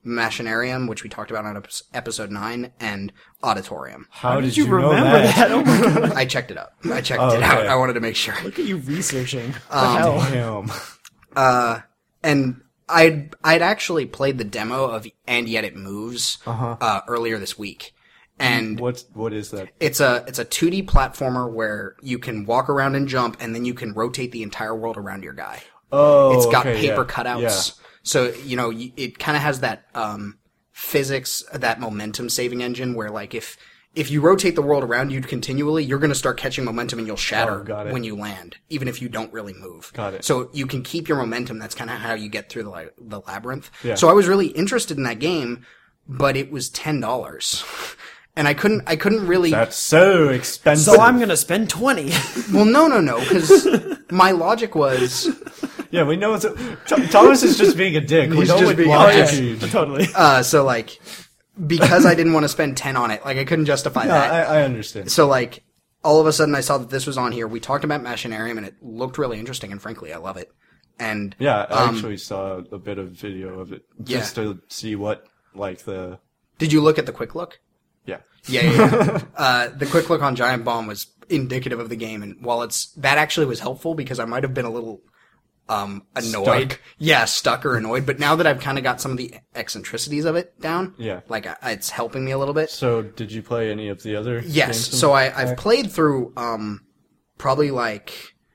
Machinarium, which we talked about on ep- episode nine, and Auditorium. How, did did you you know remember that? that? Oh my god! I checked it up. I checked Oh, it out. okay. I wanted to make sure. Look at you researching. What Um, the hell? Damn. Uh, and I'd I'd actually played the demo of And Yet It Moves Uh-huh. uh, earlier this week, and What what is that? it's a it's a two D platformer where you can walk around and jump, and then you can rotate the entire world around your guy. Oh, It's got okay, paper yeah. cutouts, Yeah. so you know y- it kind of has that um, physics, that momentum saving engine where like if if you rotate the world around you continually, you're going to start catching momentum and you'll shatter Oh, got it. when you land, even if you don't really move. Got it. So you can keep your momentum. That's kind of how you get through the li- the labyrinth. Yeah. So I was really interested in that game, but it was ten dollars, and I couldn't I couldn't really. That's so expensive. So I'm gonna spend twenty. Well, no, no, no, because my logic was. Yeah, we know it's a, Th- Thomas is just being a dick. We He's know just what being a logic dick. is. Totally. Uh, so like, because I didn't want to spend ten on it, like I couldn't justify No, that. I, I understand. So like, all of a sudden I saw that this was on here. We talked about Machinarium and it looked really interesting, and frankly, I love it. And Yeah, I um, actually saw a bit of video of it just to see what like the did you look at the quick look? yeah. Yeah, yeah. yeah. uh, the quick look on Giant Bomb was indicative of the game, and while it's that actually was helpful because I might have been a little um annoyed, Stuck. yeah, stuck or annoyed. But now that I've kind of got some of the eccentricities of it down, Yeah. like I, it's helping me a little bit. So did you play any of the other? Yes. games? So I, I've played through um, probably like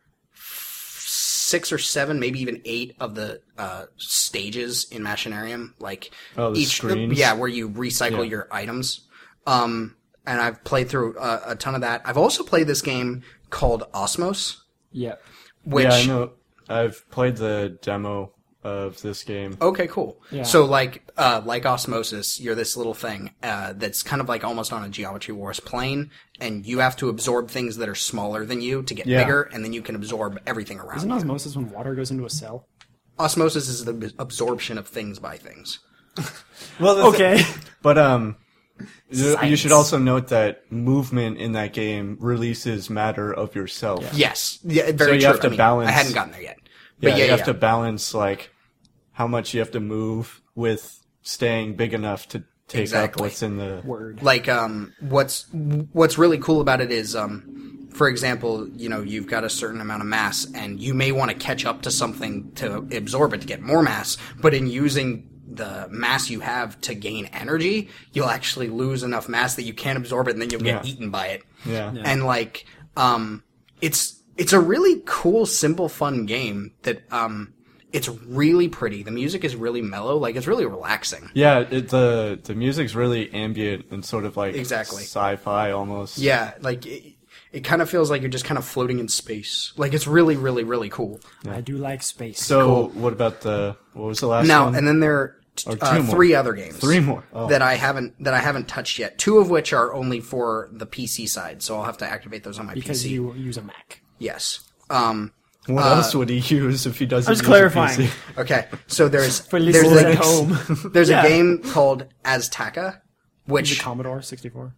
six or seven, maybe even eight of the uh, stages in Machinarium. Like Oh, the each, screens? yeah, where you recycle Yeah. your items. Um, and I've played through a, a ton of that. I've also played this game called Osmos, Yeah. which yeah, I know. I've played the demo of this game. okay, cool. Yeah. So like, uh, like Osmosis, you're this little thing, uh, that's kind of like almost on a Geometry Wars plane, and you have to absorb things that are smaller than you to get Yeah. bigger, and then you can absorb everything around Isn't you. osmosis when water goes into a cell? Osmosis is the absorption of things by things. Well, the Okay. thi- but um, you, you Science. should also note that movement in that game releases matter of yourself. Yeah, Yes. Yeah, very So you true. have to I mean, balance- I hadn't gotten there yet. But yeah, you yeah, have yeah. to balance like how much you have to move with staying big enough to take Exactly. up what's in the. Word. Like, um, what's, what's really cool about it is, um, for example, you know, you've got a certain amount of mass and you may want to catch up to something to absorb it to get more mass, but in using the mass you have to gain energy, you'll actually lose enough mass that you can't absorb it and then you'll get Yeah. eaten by it. Yeah. Yeah. And like, um, it's, it's a really cool, simple, fun game that, um, it's really pretty. The music is really mellow. Like, it's really relaxing. Yeah, it, the the music's really ambient and sort of like Exactly. sci-fi almost. Yeah, like, it, it kind of feels like you're just kind of floating in space. Like, it's really, really, really cool. I do like space. So what about the what was the last Now, one? and then there are t- Or two uh, more. three other games. Three more. Oh. That I haven't that I haven't touched yet. Two of which are only for the P C side, so I'll have to activate those on my because P C. you use a Mac. Yes. Um. What uh, else would he use if he doesn't? I'm just use a clarifying. P C? Okay. So there's For there's listeners a, at home. there's Yeah. a game called Azteca, The which Commodore sixty-four.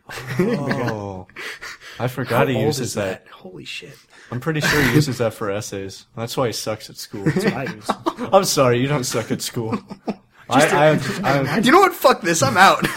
Oh, I how forgot he old uses is that. that? Holy shit. I'm pretty sure he uses that for essays. That's why he sucks at school. That's what I use. I'm sorry, you don't suck at school. I, I, I, You know what? Fuck this. I'm out.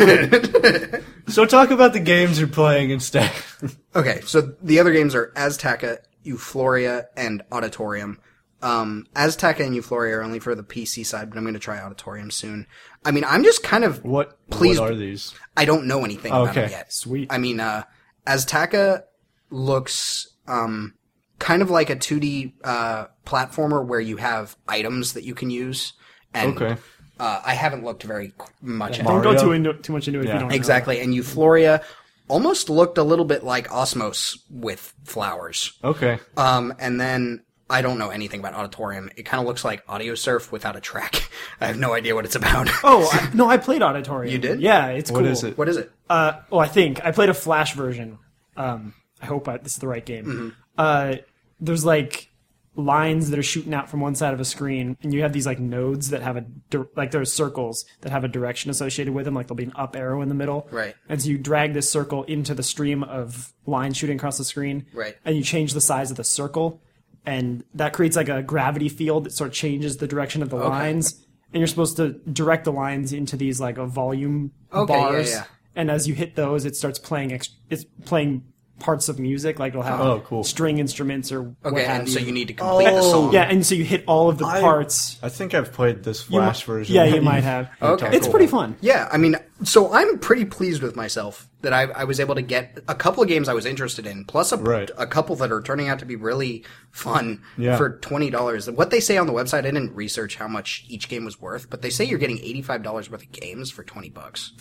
so talk about the games you're playing instead. Okay, so the other games are Azteca, Euphoria, and Auditorium. Um, Azteca and Euphoria are only for the P C side, but I'm going to try Auditorium soon. I mean, I'm just kind of What? Please- What are these? I don't know anything about Okay. it yet. Sweet. I mean, uh, Azteca looks um, kind of like a two D uh, platformer where you have items that you can use. And, Okay. Uh, I haven't looked very qu- much at Don't it. go Mario? too into too much into it if Yeah. you don't know. Exactly. And Euphoria almost looked a little bit like Osmos with flowers. Okay. Um, and then I don't know anything about Auditorium. It kind of looks like Audio Surf without a track. I have no idea what it's about. Oh I, no, I played Auditorium. You did? Yeah, it's What cool. is it? What is it? Uh, oh, I think I played a Flash version. Um, I hope I, this is the right game. Mm-hmm. Uh, there's like lines that are shooting out from one side of a screen, and you have these like nodes that have a di- like there's circles that have a direction associated with them. Like there'll be an up arrow in the middle, Right. And so you drag this circle into the stream of lines shooting across the screen, Right. And you change the size of the circle, and that creates like a gravity field that sort of changes the direction of the lines. and you're supposed to direct the lines into these like a volume Okay, yeah, bars. yeah. And as you hit those, it starts playing. Ex- it's playing parts of music, like it'll have Oh, cool. string instruments or what Okay, have and you. so you need to complete the Oh. song. yeah, and so you hit all of the I- parts. I think I've played this You Flash mi- version. Yeah, you might have. Okay. It's pretty fun. Yeah, I mean, so I'm pretty pleased with myself that I, I was able to get a couple of games I was interested in, plus a, Right. a couple that are turning out to be really fun Yeah. for twenty dollars. What they say on the website, I didn't research how much each game was worth, but they say you're getting eighty-five dollars worth of games for twenty bucks.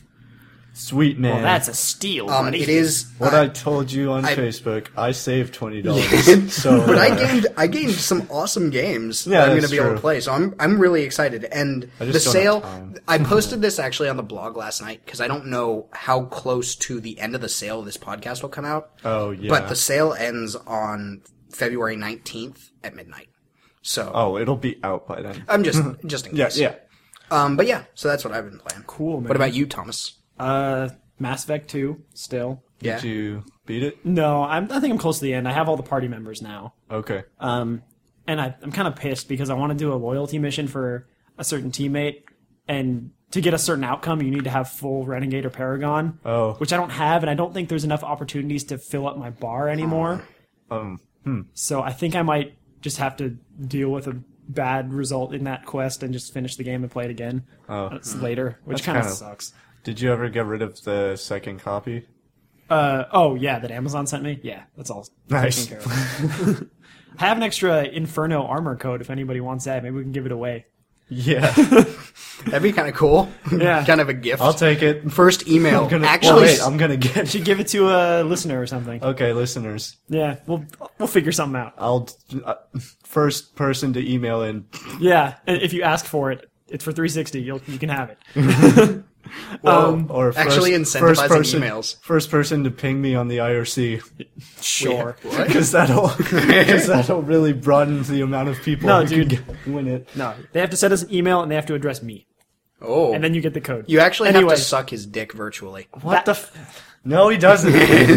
Sweet man. Well, that's a steal, Um, buddy. it is. what uh, I told you on I- Facebook. I saved twenty dollars. so, But I uh, gained I gained some awesome games Yeah, that I'm going to that's be able true. to play. So I'm I'm really excited. And I the just don't sale, have time. I posted this actually on the blog last night because I don't know how close to the end of the sale this podcast will come out. Oh yeah. But the sale ends on February nineteenth at midnight. So oh, it'll be out by then. I'm just just in Yeah, case. yeah. Um, but yeah, so that's what I've been playing. Cool, man. What about you, Thomas? Uh, Mass Effect two, still. Yeah. Did you beat it? No, I'm, I think I'm close to the end. I have all the party members now. Okay. Um, and I, I'm kind of pissed because I want to do a loyalty mission for a certain teammate, and to get a certain outcome, you need to have full Renegade or Paragon, Oh. which I don't have, and I don't think there's enough opportunities to fill up my bar anymore. Um. So I think I might just have to deal with a bad result in that quest and just finish the game and play it again Oh. uh, later, which That's kind of kinda- sucks. Did you ever get rid of the second copy? Uh, oh, yeah, that Amazon sent me? Yeah, that's all Nice. taken care of. I have an extra Inferno armor code if anybody wants that. Maybe we can give it away. Yeah. That'd be kind of cool. Yeah. kind of a gift. I'll take it. First email. I'm gonna, Actually, well, wait, I'm gonna get. Should give it to a listener or something. Okay, listeners. Yeah, we'll we'll figure something out. I'll uh, first person to email in. Yeah, and if you ask for it, it's for three sixty. You'll you can have it. well, Or first, actually first incentivizing person, emails. First person to ping me on the I R C, Sure. because that'll because that'll really broaden the amount of people No, who dude. can get, win it. No, they have to send us an email and they have to address me, Oh. and then you get the code. you actually Anyway. have to suck his dick virtually. What That- the? F- no, he doesn't.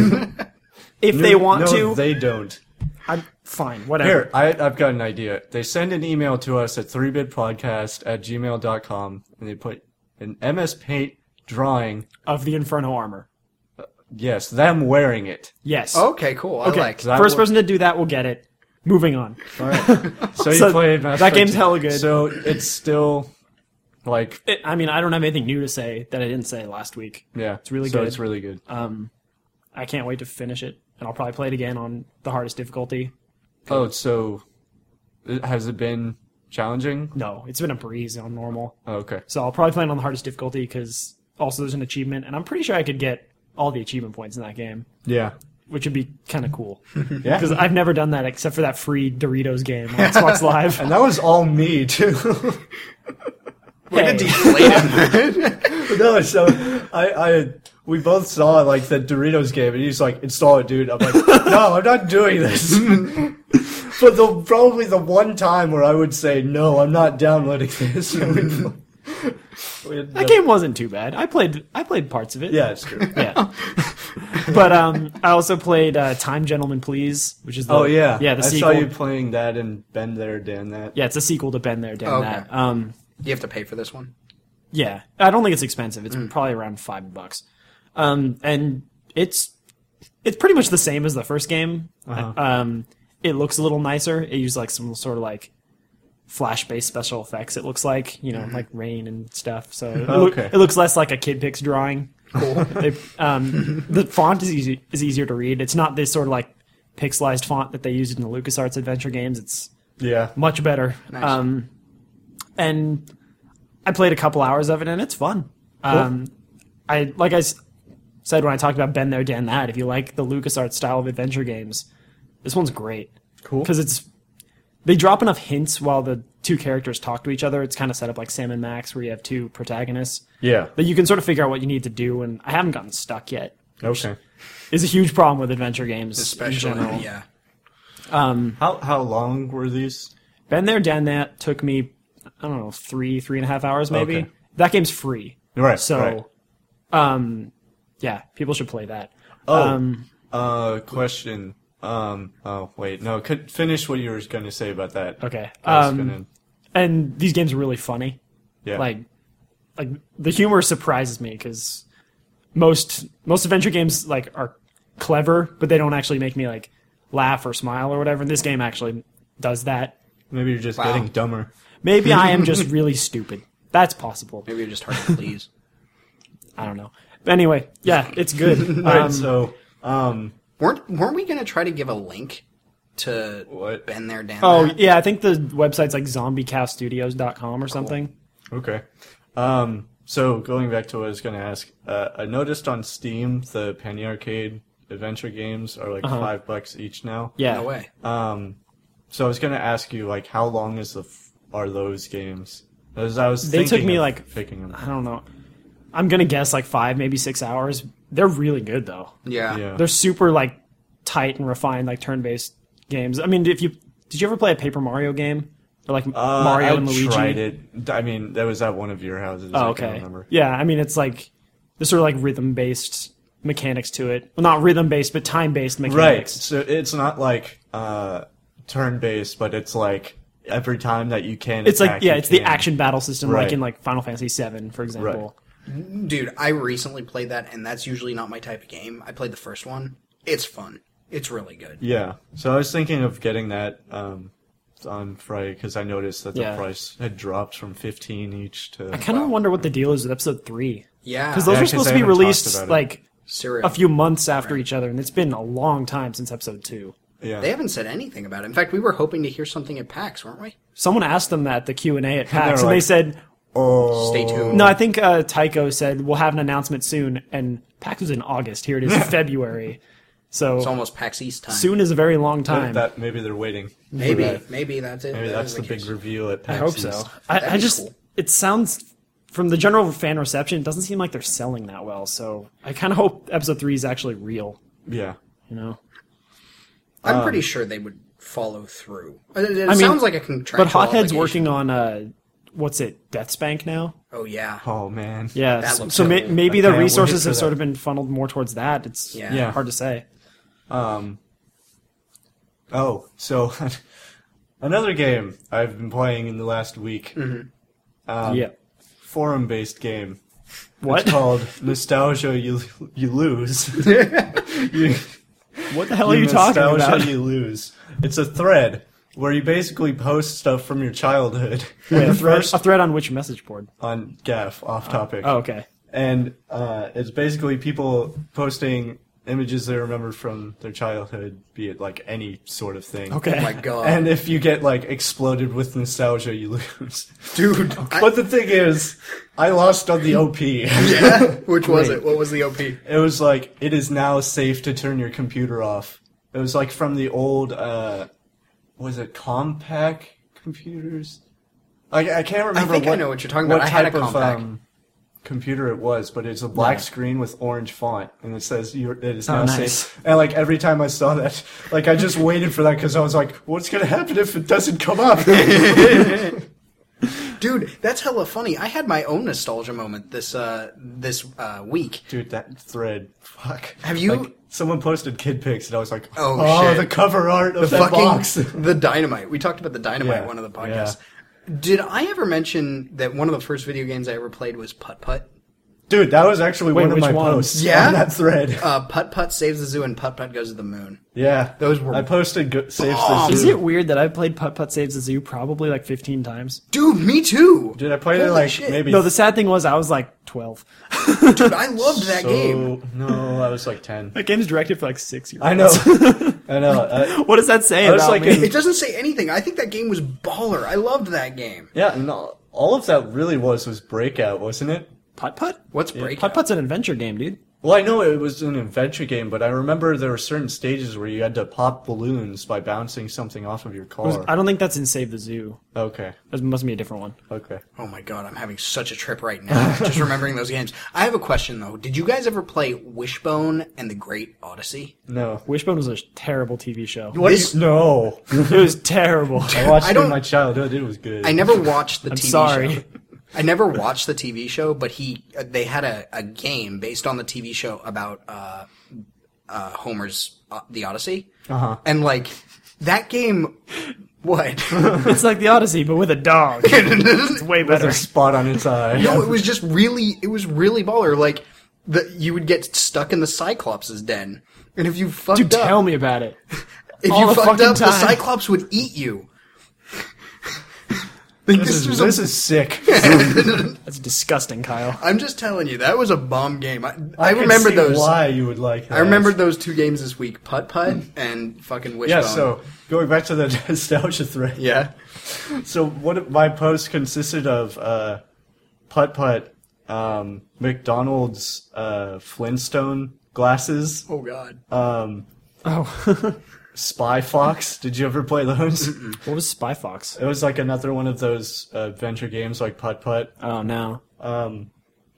If they want no, to, they don't. I'm fine. Whatever. Here, I, I've got an idea. They send an email to us at three bit podcast at gmail dot com, and they put an M S Paint drawing. Of the Inferno armor. Yes, them wearing it. Yes. Okay, cool. I Okay. like. that First will- person to do that will get it. Moving on. All right. So you So played Mass that Effect game's two. hella good. So it's still like It, I mean, I don't have anything new to say that I didn't say last week. yeah, It's really so good. It's really good. Um, I can't wait to finish it, and I'll probably play it again on the hardest difficulty. Oh, so it- has it been challenging? No, it's been a breeze on normal. Oh, okay. So I'll probably play it on the hardest difficulty because also there's an achievement, and I'm pretty sure I could get all the achievement points in that game, Yeah. which would be kind of cool. Yeah. Because I've never done that except for that free Doritos game on Xbox Live. And that was all me too. Way to Hey. deflate him. No, so I, I, we both saw like the Doritos game, and he's like, "Install it, dude." I'm like, "No, I'm not doing this." But the probably the one time where I would say, "No, I'm not downloading this." we'd- we'd- That game wasn't too bad. I played I played parts of it. yeah, it's true. Yeah. But um, I also played uh, Time Gentlemen Please, which is the Oh yeah, yeah the I sequel. saw you playing that and Ben there, Dan that. Yeah, it's a sequel to Ben There, Dan Okay. That. Um, Do you have to pay for this one? yeah, I don't think it's expensive. Mm. It's probably around five bucks. Um, and it's it's pretty much the same as the first game. Uh-huh. Um, it looks a little nicer. It used like some sort of like flash-based special effects. It looks like you know like rain and stuff. So it, loo- Okay. it looks less like a Kid Pix drawing. Cool. they, um, the font is easy, is easier to read. It's not this sort of like pixelized font that they used in the LucasArts adventure games. It's Yeah. much better. Nice. Um, and I played a couple hours of it, and it's fun. Um, I like I s- said when I talked about Ben There, Dan That. If you like the LucasArts style of adventure games, this one's great. Cool. Because it's they drop enough hints while the two characters talk to each other. It's kind of set up like Sam and Max, where you have two protagonists Yeah. that you can sort of figure out what you need to do. And I haven't gotten stuck yet. Okay. Is a huge problem with adventure games, Especially, in general. yeah. Um, How how long were these? Ben There, Dan That took me, I don't know, three, three and a half hours maybe. Okay. That game's free. Right. So, right. um, yeah, people should play that. Oh. Um, Uh, question. Um. Oh, wait. No. Could finish what you were going to say about that. okay. I was Um, gonna. and these games are really funny. Yeah. Like, like the humor surprises me because most most adventure games like are clever, but they don't actually make me like laugh or smile or whatever. This game actually does that. Maybe you're just Wow. getting dumber. Maybe I am just really stupid. That's possible. Maybe you're just hard to please. I don't know. But anyway, yeah, it's good. All right, Um, so um, weren't weren't we gonna try to give a link to What? Ben There Dan oh That? yeah, I think the website's like zombie cast studios dot com or something. okay. Um, so going back to what I was going to ask, uh, I noticed on Steam the Penny Arcade adventure games are like Uh-huh. five bucks each now. Yeah. No way. Um, so I was going to ask you, like, how long is the f- are those games? As I was They thinking took me, of like, picking them. I don't know. I'm gonna guess like five, maybe six hours. They're really good though. Yeah. Yeah. They're super like tight and refined, like turn-based games. I mean, if you did you ever play a Paper Mario game or like Uh, Mario I and Luigi? tried it. I mean, that was at one of your houses. Oh, I okay. can't remember. Yeah, I mean it's like there's sort of like rhythm-based mechanics to it. Well, not rhythm-based, but time-based Right. mechanics. So it's not like uh, turn-based, but it's like every time that you can. It's like attack, yeah, you it's the can. action battle system, like Right. in like Final Fantasy seven, for example. Dude, I recently played that, and that's usually not my type of game. I played the first one. It's fun. It's really good. Yeah. So I was thinking of getting that um, on Friday because I noticed that the Yeah. price had dropped from fifteen each to. I kind of wonder what the deal is with episode three Yeah. because those Yeah, are 'cause supposed they to be haven't talked released about it. like Serial. a few months after each other, and it's been a long time since episode two. Yeah. They haven't said anything about it. In fact, we were hoping to hear something at PAX, weren't we? Someone asked them at the Q and A at PAX, they're and they like- said, Oh. Stay tuned. "No, I think uh, Tycho said we'll have an announcement soon." And PAX was in August. Here it is, February. So It's almost PAX East time. soon is a very long That, time. that maybe they're waiting. for Maybe. that. Maybe that's it. Maybe That that's is the big case. reveal at I PAX hope so. East. I, That'd I be just cool. it sounds from the general fan reception, it doesn't seem like they're selling that well. So I kind of hope episode three is actually real. Yeah. You know. I'm Um, pretty sure they would follow through. It, it I mean, sounds like a contractual But Hothead's obligation. working on uh, what's it, Deathspank now? Oh, yeah. Oh man. Yeah, That so, looks so may, cool. maybe I the can't wait resources for have that. sort of been funneled more towards that. It's Yeah. Yeah. hard to say. Um. Oh, so another game I've been playing in the last week. Mm-hmm. Um, yeah. Forum-based game. What? It's called Nostalgia You You Lose. you, What the hell are you talking nostalgia about? You Lose. It's a thread where you basically post stuff from your childhood. Wait, a And thread, first a thread on which message board? on Gaff, off topic. Oh, okay. And uh, it's basically people posting images they remember from their childhood, be it like any sort of thing. Okay. Oh, my God. And if you get like exploded with nostalgia, you lose. Dude. I- But the thing is, I lost on the O P. yeah? Which was Great. it? What was the O P? It was like, it is now safe to turn your computer off. It was like from the old, uh, was it Compaq computers? I, I can't remember think I what, know what you're talking what about. I had type a of Compaq. um, computer it was, but it's a black Yeah. screen with orange font, and it says you're, it is Oh, now nice. safe. And like every time I saw that, like I just waited for that because I was like, what's gonna happen if it doesn't come up? Dude, that's hella funny. I had my own nostalgia moment this uh this uh week. Dude, that thread, fuck. Have you- Like, someone posted kid pics, and I was like, Oh, oh, shit. the cover art of The that fucking box. the dynamite. We talked about the dynamite Yeah, one of the podcasts. Did I ever mention that one of the first video games I ever played was Putt Putt? Dude, that was actually Wait, one of which my one? posts Yeah? on that thread. Uh, Putt Putt Saves the Zoo and Putt Putt Goes to the Moon. Yeah, Those were I posted go- saves bombs. the Is zoo. it weird that I've played Putt Putt Saves the Zoo probably like fifteen times? Dude, me too. Dude, I played it Holy like shit. maybe. No, the sad thing was I was like twelve. Dude, I loved that so, game. No, I was like ten. That game's directed for like six years. I know. I know. I, What does that say I was about like me? in- It doesn't say anything. I think that game was baller. I loved that game. yeah, no, all of that really was was Breakout, wasn't it? Putt Putt? What's Breakout? Putt Putt's an adventure game, dude. Well, I know it was an adventure game, but I remember there were certain stages where you had to pop balloons by bouncing something off of your car. I don't think that's in Save the Zoo. Okay, That must be a different one. okay. Oh my god, I'm having such a trip right now, just remembering those games. I have a question though. Did you guys ever play Wishbone and the Great Odyssey? No. Wishbone was a terrible T V show. What? This- do you, no. It was terrible. I watched I it don't- in my childhood. It was good. I never watched the I'm T V sorry. show. I never watched the T V show, but he uh, they had a, a game based on the T V show about uh, uh, Homer's uh, The Odyssey, Uh huh. and like that game What? It's like the Odyssey, but with a dog. It's way With better. a spot on its eye. No, it was just really, it was really baller. Like, the, you would get stuck in the Cyclops' den. And if you fucked Dude, up, tell me about it. if all you the fucked fucking up, the time. Cyclops would eat you. Like, This, this is, was a- this is sick. That's disgusting, Kyle. I'm just telling you, that was a bomb game. I, I, I can remember see those. why you would like that. I remembered those two games this week: Putt Putt and fucking Wishbone. Yeah, so going back to the nostalgia thread. yeah, So what my post consisted of uh, Putt Putt, um, McDonald's uh, Flintstone glasses, oh god, um, Oh. Spy Fox. Did you ever play those? What was Spy Fox? It was like another one of those uh, adventure games like Putt Putt. Oh, no. Um,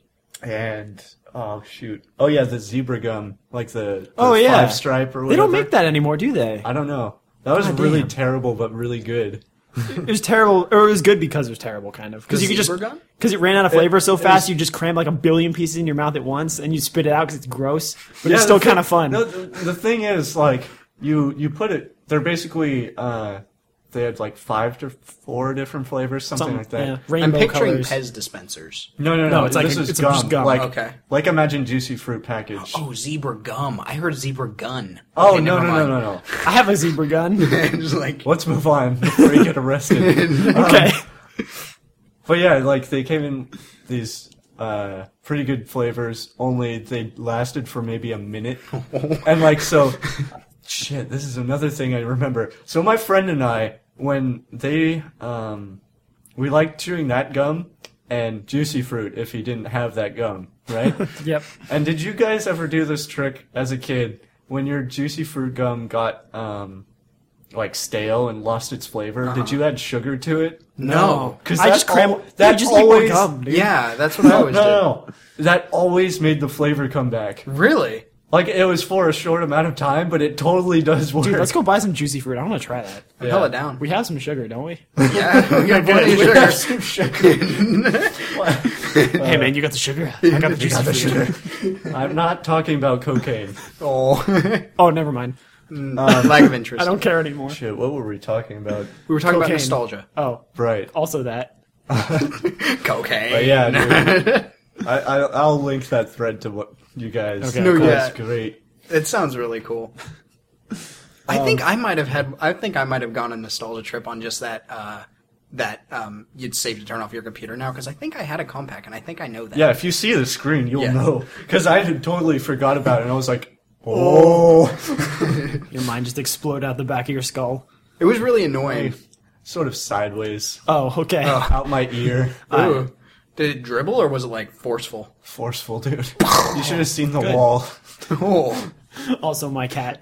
and oh shoot, oh yeah, the zebra gum, like the, the Oh, yeah. five stripe or whatever. They don't make that anymore, do they? I don't know. That was God really damn. terrible, but really good. It was terrible, or it was good because it was terrible, kind of. Because The you could just, zebra gum? because it ran out of flavor so it fast, was- you just cram like a billion pieces in your mouth at once, and you spit it out because it's gross. But Yeah, it's still the thing- kind of fun. No, the, the thing is, like, you you put it. They're basically uh, they had like five to four different flavors, something, Something like that. Yeah, I'm rainbow picturing colors. Pez dispensers. No, no, no. No, it's like this a- is it's gum. just gum. Like, Okay. like imagine juicy fruit package. Oh, zebra gum. I heard zebra gun. Oh, Okay, no, never no, no, mind. no, no. I have a zebra gun. Just like Let's move on before you get arrested. Okay. But yeah, like they came in these uh, pretty good flavors. Only they lasted for maybe a minute, and like so. Shit, this is another thing I remember. So my friend and I, when they, um, we liked chewing that gum and juicy fruit if he didn't have that gum, right? Yep. And did you guys ever do this trick as a kid when your juicy fruit gum got, um, like stale and lost its flavor? Did you add sugar to it? no. Because I just cram. that That just eat always, more gum, dude. Yeah, that's what I no, always no, did. no, no. That always made the flavor come back. Really? Like, it was for a short amount of time, but it totally does work. Dude, let's go buy some juicy fruit. I want to try that. I'm hella down. We have some sugar, don't we? Yeah, we got plenty of sugar. Hey man, you got the sugar? I got the juicy fruit. I'm not talking about cocaine. Oh, Oh, never mind. lack of interest. I don't care anymore. Shit, what were we talking about? We were talking about Cocaine. nostalgia. Oh, Right. also that. Cocaine. But yeah, dude. I, I, I'll link that thread to what you guys. Okay. No, That yeah. was great. It sounds really cool. I think I might have had. I think I might have gone a nostalgia trip on just that. Uh, that um, you'd save to turn off your computer now because I think I had a compact and I think I know that. Yeah, if you see the screen, you'll Yeah. know. Because I had totally forgot about it, and I was like, oh. Your mind just explode out the back of your skull. It was really annoying. Sort of sideways. Oh, okay. Out my ear. Ooh. Did it dribble or was it like forceful? Forceful, dude. You should have seen the wall. Oh. Also, my cat.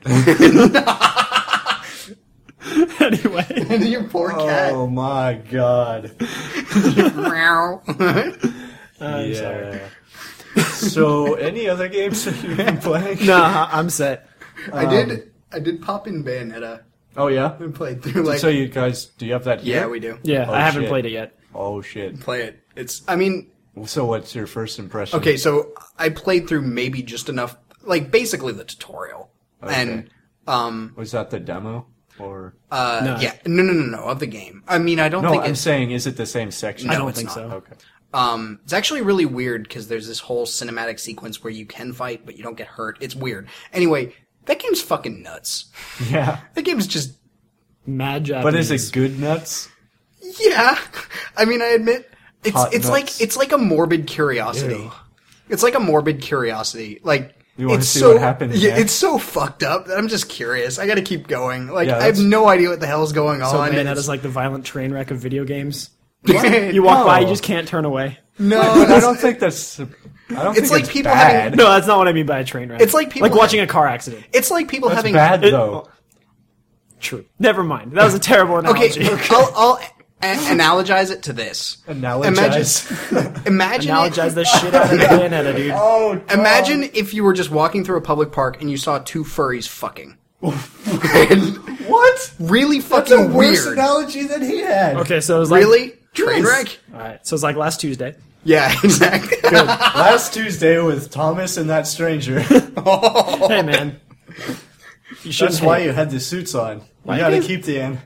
Anyway, Your poor cat. Oh my god. Meow. I'm sorry. Yeah. So, any other games that you've been playing? Nah, I'm set. I did. I did pop in Bayonetta Oh yeah. and played through like. So you guys, do you have that here? yeah, we do. Yeah, Oh, I haven't shit. played it yet. Oh shit. Play it. It's. I mean, So what's your first impression? okay. So I played through maybe just enough, like basically the tutorial, Okay. and um, Was that the demo? Or uh, No. yeah, no, no, no, no, of the game. I mean, I don't no, think I'm it's. saying, is it the same section? No, I don't it's think not. so. Okay. Um, it's actually really weird because there's this whole cinematic sequence where you can fight but you don't get hurt. It's weird. Anyway, that game's fucking nuts. Yeah. That game's just Mad Japanese. But is it good nuts? yeah. I mean, I admit it's Hot it's nuts. like it's like a morbid curiosity. Ew. It's like a morbid curiosity. Like You wanna it's see so what happens yeah, next? it's so fucked up that I'm just curious. I got to keep going. Like Yeah, I have that's- no idea what the hell's going So on. and Bayonetta's it's- like the violent train wreck of video games. What? You walk by, you No. just can't turn away. no, But I that's- don't think that's. I don't It's think like it's people bad. having- No, that's not what I mean by a train wreck. It's like people like watching have- a car accident. it's like people That's having bad It- though. True. Never mind. That was a terrible Okay, analogy. I'll, I'll a- analogize it to this. Analogize. Imagine, imagine, it- Analogize the shit out of Bayonetta, dude. Oh, God. imagine if you were just walking through a public park and you saw two furries fucking. What? Really That's fucking a worse weird. analogy than he had. Okay, so it was like Really? Train Yes. wreck? All right, so it's like last Tuesday. Yeah, exactly. Last Tuesday with Thomas and that stranger. Hey man, you shouldn't. That's why hate. you had the suits on. You Why gotta you guys- keep the end.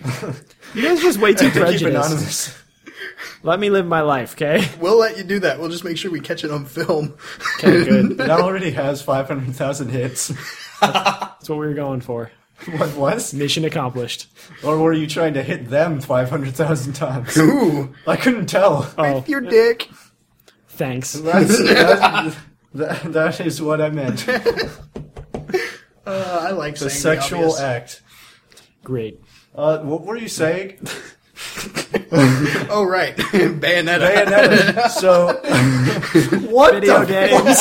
You guys are just way too Keep prejudiced. anonymous. Let me live my life, okay? We'll let you do that. We'll just make sure we catch it on film. Okay, good. It already has five hundred thousand hits. That's what we were going for. What was? Mission accomplished. Or were you trying to hit them five hundred thousand times? Ooh, I couldn't tell. Oh, with your dick. thanks. That's, that's, that, that is what I meant. Uh, I like The saying sexual the obvious. act. Great. Uh, what were you saying? Oh, right. Bayonetta. Bayonetta. So, what Video the games.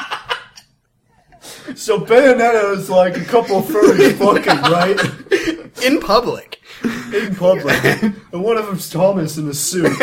So Bayonetta is like a couple of furries fucking, right? In public. In public. And one of them's Thomas in a suit.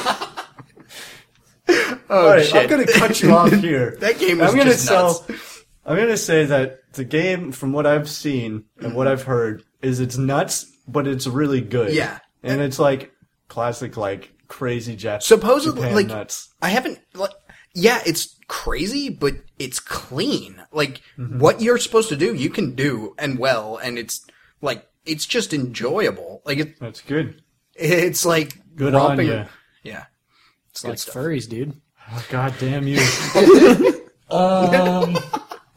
Oh, Alright, shit. I'm gonna cut you off here. That game was I'm gonna just sell, nuts. I'm gonna say that the game, from what I've seen and what I've heard, is it's nuts, but it's really good. Yeah. And it's like classic, like crazy Jap- Supposedly, Japan like, nuts. I haven't, like, yeah, it's crazy, but it's clean. Like, Mm-hmm. what you're supposed to do, you can do, and well, and it's, like, it's just enjoyable. Like, it, That's good. it's like, Good on romping- you. Yeah. It's Like good stuff. furries, dude. Oh, God damn you. um,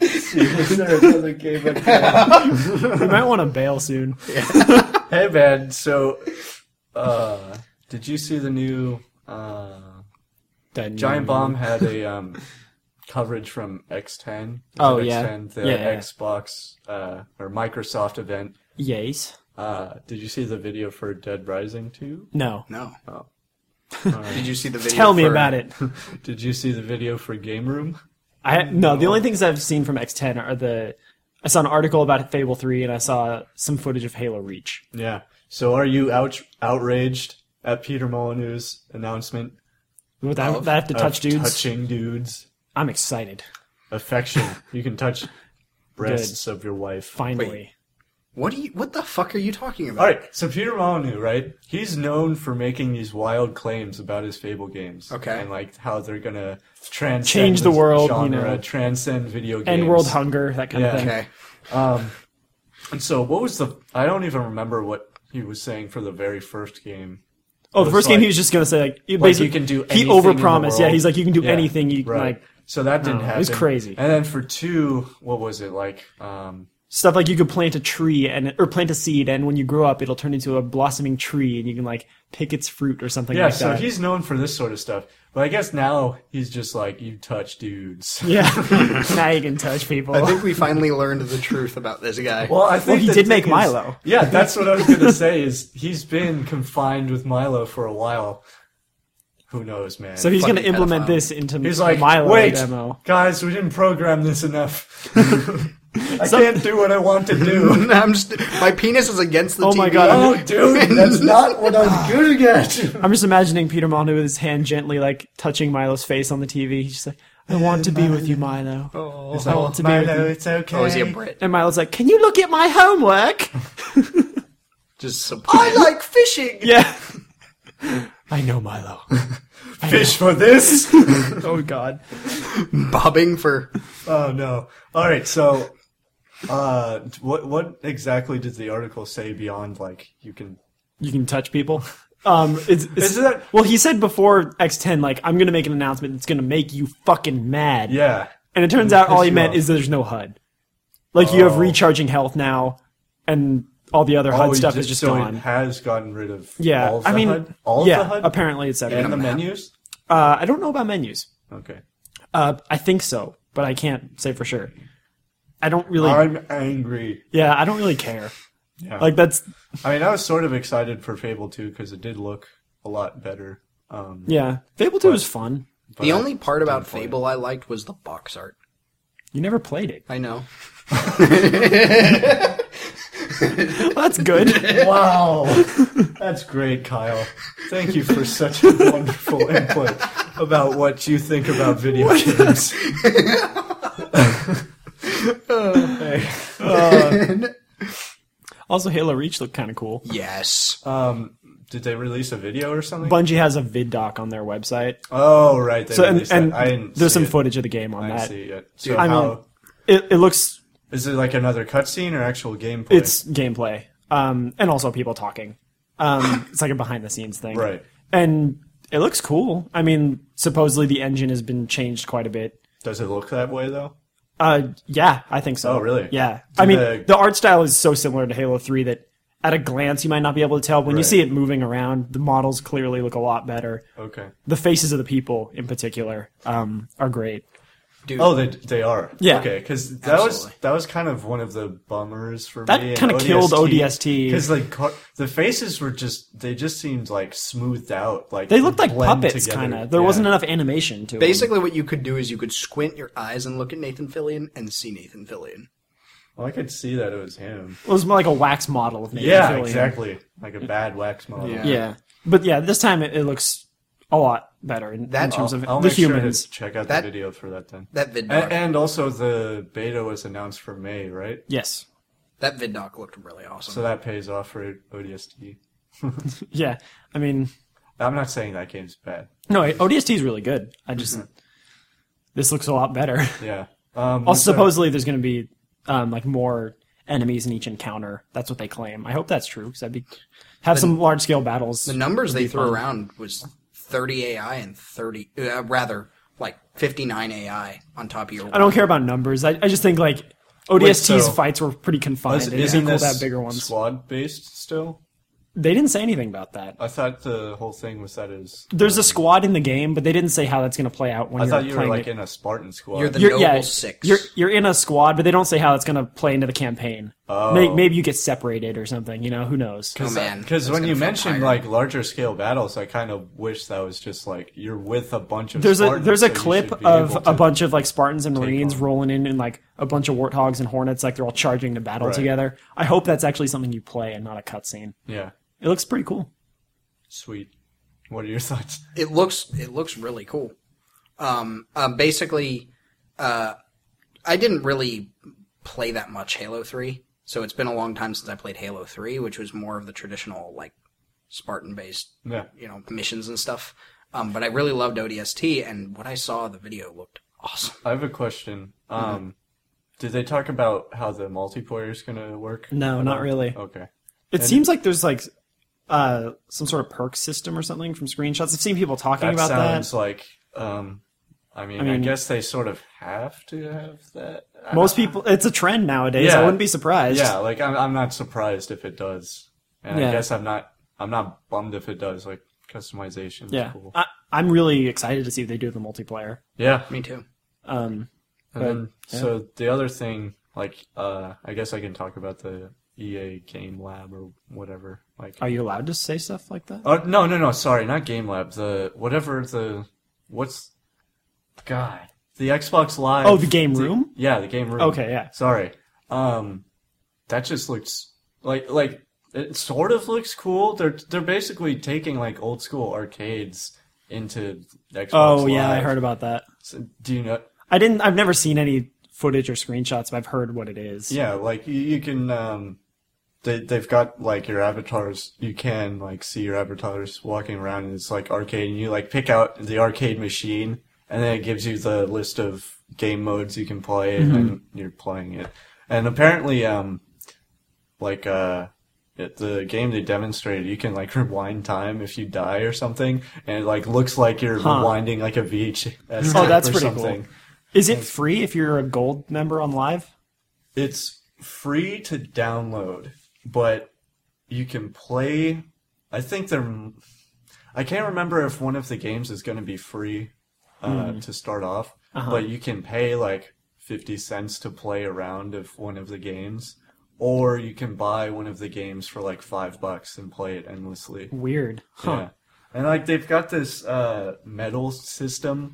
is there another game I can... We might want to bail soon. Hey, man, so, uh, did you see the new, uh, That Giant new- Bomb had a, um, coverage from X ten? Is Oh, it yeah. X ten, the Yeah, yeah. Xbox, uh, or Microsoft event. Yes. Uh, did you see the video for Dead Rising two? No. No. Oh. Did you see the video? Tell me for- about it. Did you see the video for Game Room? I no. The only things I've seen from X ten are the. I saw an article about Fable three, and I saw some footage of Halo Reach. Yeah. So are you out- outraged at Peter Molyneux's announcement? With that, Of- that I have to touch of dudes. touching dudes? I'm excited. Affection. You can touch breasts of your wife. Finally. Wait. What do you, what the fuck are you talking about? Alright, so Peter Molyneux, right? He's known for making these wild claims about his Fable games. Okay. And like how they're gonna transcend Change the this world, you genre, know. transcend video games. End world hunger, that kind Yeah. of thing. Okay. Um, and so what was the, I don't even remember what he was saying for the very first game. Oh, the It first was game like- he was just gonna say like, you Like basically you can do he anything in the overpromised. Yeah, world. he's like you can do Yeah, anything. You right. like So that didn't know, it happen. was crazy. And then for two, what was it like? Um, stuff like you could plant a tree and or plant a seed, and when you grow up, it'll turn into a blossoming tree, and you can like pick its fruit or something yeah, like so that. he's known for this sort of stuff. But I guess now he's just like, you touch dudes. Yeah, now you can touch people. I think we finally learned the truth about this guy. Well, I think he the did make thing is- Milo. Yeah, that's what I was gonna say. Is he's been confined with Milo for a while. Who knows, man? So he's going to Fucking implement pedophile. this into he's like, Milo wait, demo. guys, we didn't program this enough. I can't do what I want to do. I'm just, my penis is against the Oh T V. my God. Oh, dude, that's not what I'm good at. I'm just imagining Peter Molyneux with his hand gently like touching Milo's face on the T V. He's just like, I want to be with you, Milo. Oh, It's I want to be with Milo, you. it's okay. oh, is he a Brit? And Milo's like, can you look at my homework? Just so I like fishing. Yeah. I know, Milo. Fish for this? Oh, God. bobbing for. Oh no! All right, so uh, what what exactly does the article say beyond like you can? You can touch people. Um, it's, it's, Is that- well, he said before X ten, like, I'm going to make an announcement that's going to make you fucking mad. Yeah, And it turns out all Piss he you meant off. is there's no H U D. Like, you have Oh. recharging health now, and all the other H U D Oh, stuff it is just so gone. it has gotten rid of Yeah, all of I the mean, H U D? all yeah, of the H U D apparently it's and everything. the map. menus. Uh, I don't know about menus. Okay, Uh, I think so, but I can't say for sure. I don't really. I'm angry. yeah, I don't really care. Yeah, Like that's I mean, I was sort of excited for Fable two because it did look a lot better. Um, yeah. Fable two was fun. but The I only part about didn't play it. Fable I liked was the box art. You never played it. I know. Well, that's good. Wow, that's great, Kyle. Thank you for such a wonderful input about what you think about video games. Hey. Also, Halo Reach looked kind of cool. Yes. Um, did they release a video or something? Bungie has a vid doc on their website, Oh, right. They so and, released and that. I didn't there's see some it. footage of the game on I didn't that. see it yet. So I how, mean, it, it looks is it like another cutscene or actual gameplay? it's gameplay, um, and also people talking. Um, it's like a behind the scenes thing, Right. And it looks cool. I mean, supposedly the engine has been changed quite a bit. Does it look that way though? Uh, yeah, I think so. Oh, really? Yeah. Do I mean, the- the art style is so similar to Halo three that at a glance you might not be able to tell. When you Right. see it moving around, the models clearly look a lot better. Okay. The faces of the people, in particular, um, are great. Dude, Oh, they they are. Yeah. Okay, because that was Absolutely. that was kind of one of the bummers for That me. kinda killed O D S T. because like car- the faces were just they just seemed like smoothed out. Like They looked like blend puppets, together. kind of. There Yeah. wasn't enough animation to them. basically what you could do is you could squint your eyes and look at Nathan Fillion and see Nathan Fillion. Well, I could see that it was him. It was more like a wax model of Nathan Yeah, Fillion. exactly. Like a bad wax model. Yeah. Yeah. But yeah, this time it, it looks a lot better in, That- in terms of I'll, I'll the make sure humans. to check out That- the video for that then. That vid A- doc, and also the beta was announced for May, right? Yes. that vid doc looked really awesome. So that pays off for O D S T. Yeah. I mean, I'm not saying that game's bad. no, O D S T is really good. I just Mm-hmm. this looks a lot better. Yeah. Um, Also, what's that- supposedly there's going to be um, like more enemies in each encounter. That's what they claim. I hope that's true because I'd be have some large scale battles. the numbers they threw fun. around was thirty A I and thirty, uh, rather like fifty-nine A I on top of your. I don't care about numbers. I, I just think like O D S T's Wait, so- fights were pretty confined. Is, It'd be isn't cool to this have bigger ones. squad based still? They didn't say anything about that. I thought the whole thing was that is. There's a squad in the game, but they didn't say how that's going to play out when I you're thought you were playing like it. in a Spartan squad. You're the You're, Noble yeah, Six. You're you're in a squad, but they don't say how it's going to play into the campaign. Oh. Maybe, maybe you get separated or something. You know, who knows? Oh, man. Because That's when gonna you feel mentioned tired. like larger scale battles, I kind of wish that was just like you're with a bunch of. There's a Spartans, there's a so you clip should be of able a to- bunch of like Spartans and Marines on. rolling in and like a bunch of warthogs and hornets, like they're all charging to battle Right. together. I hope that's actually something you play and not a cutscene. Yeah, It looks pretty cool. sweet. What are your thoughts? It looks it looks really cool. Um, um, basically, uh, I didn't really play that much Halo three, so it's been a long time since I played Halo three, which was more of the traditional like Spartan based, Yeah. you know, missions and stuff. Um, but I really loved O D S T, and what I saw the video looked awesome. I have a question. Um, did they talk about how the multiplayer is gonna work? No, not really. Okay. It And- seems like there's like uh, some sort of perk system or something from screenshots. I've seen people talking That about sounds that. like. Um, I mean, I mean- guess they sort of have to have that. I Most people, it's a trend nowadays. Yeah. I wouldn't be surprised. Yeah, like I'm, I'm not surprised if it does, and Yeah. I guess I'm not, I'm not bummed if it does. Like customization, is Yeah. cool. I, I'm really excited to see what they do with the multiplayer. Yeah, Me too. Um, and then so the other thing, like, uh, I guess I can talk about the E A Game Lab or whatever. Like, are you allowed to say stuff like that? oh no, no, no, sorry, not Game Lab. The whatever the what's, God, the Xbox Live. Oh, the game room? Yeah, the game room. Okay, yeah. Sorry. Um, that just looks like like it sort of looks cool. They're they're basically taking like old school arcades into Xbox Oh yeah, I Live. heard about that. So, do you know? I didn't. I've never seen any footage or screenshots, but I've heard what it is. Yeah, like you, you can. Um, they they've got like your avatars. You can like see your avatars walking around, and it's like arcade. And you like pick out the arcade machine, and then it gives you the list of game modes you can play, and then you're playing it. And apparently, um, like uh. At the game they demonstrated, you can like rewind time if you die or something, and it like looks like you're Huh. rewinding like a V H S Oh, tape that's or pretty something. cool. Is it free if you're a gold member on Live? It's free to download, but you can play. I think they're. I can't remember if one of the games is going to be free uh, to start off, Uh-huh. but you can pay like fifty cents to play a round of one of the games, or you can buy one of the games for like five bucks and play it endlessly. Weird. Huh. Yeah. And like they've got this uh, medal system,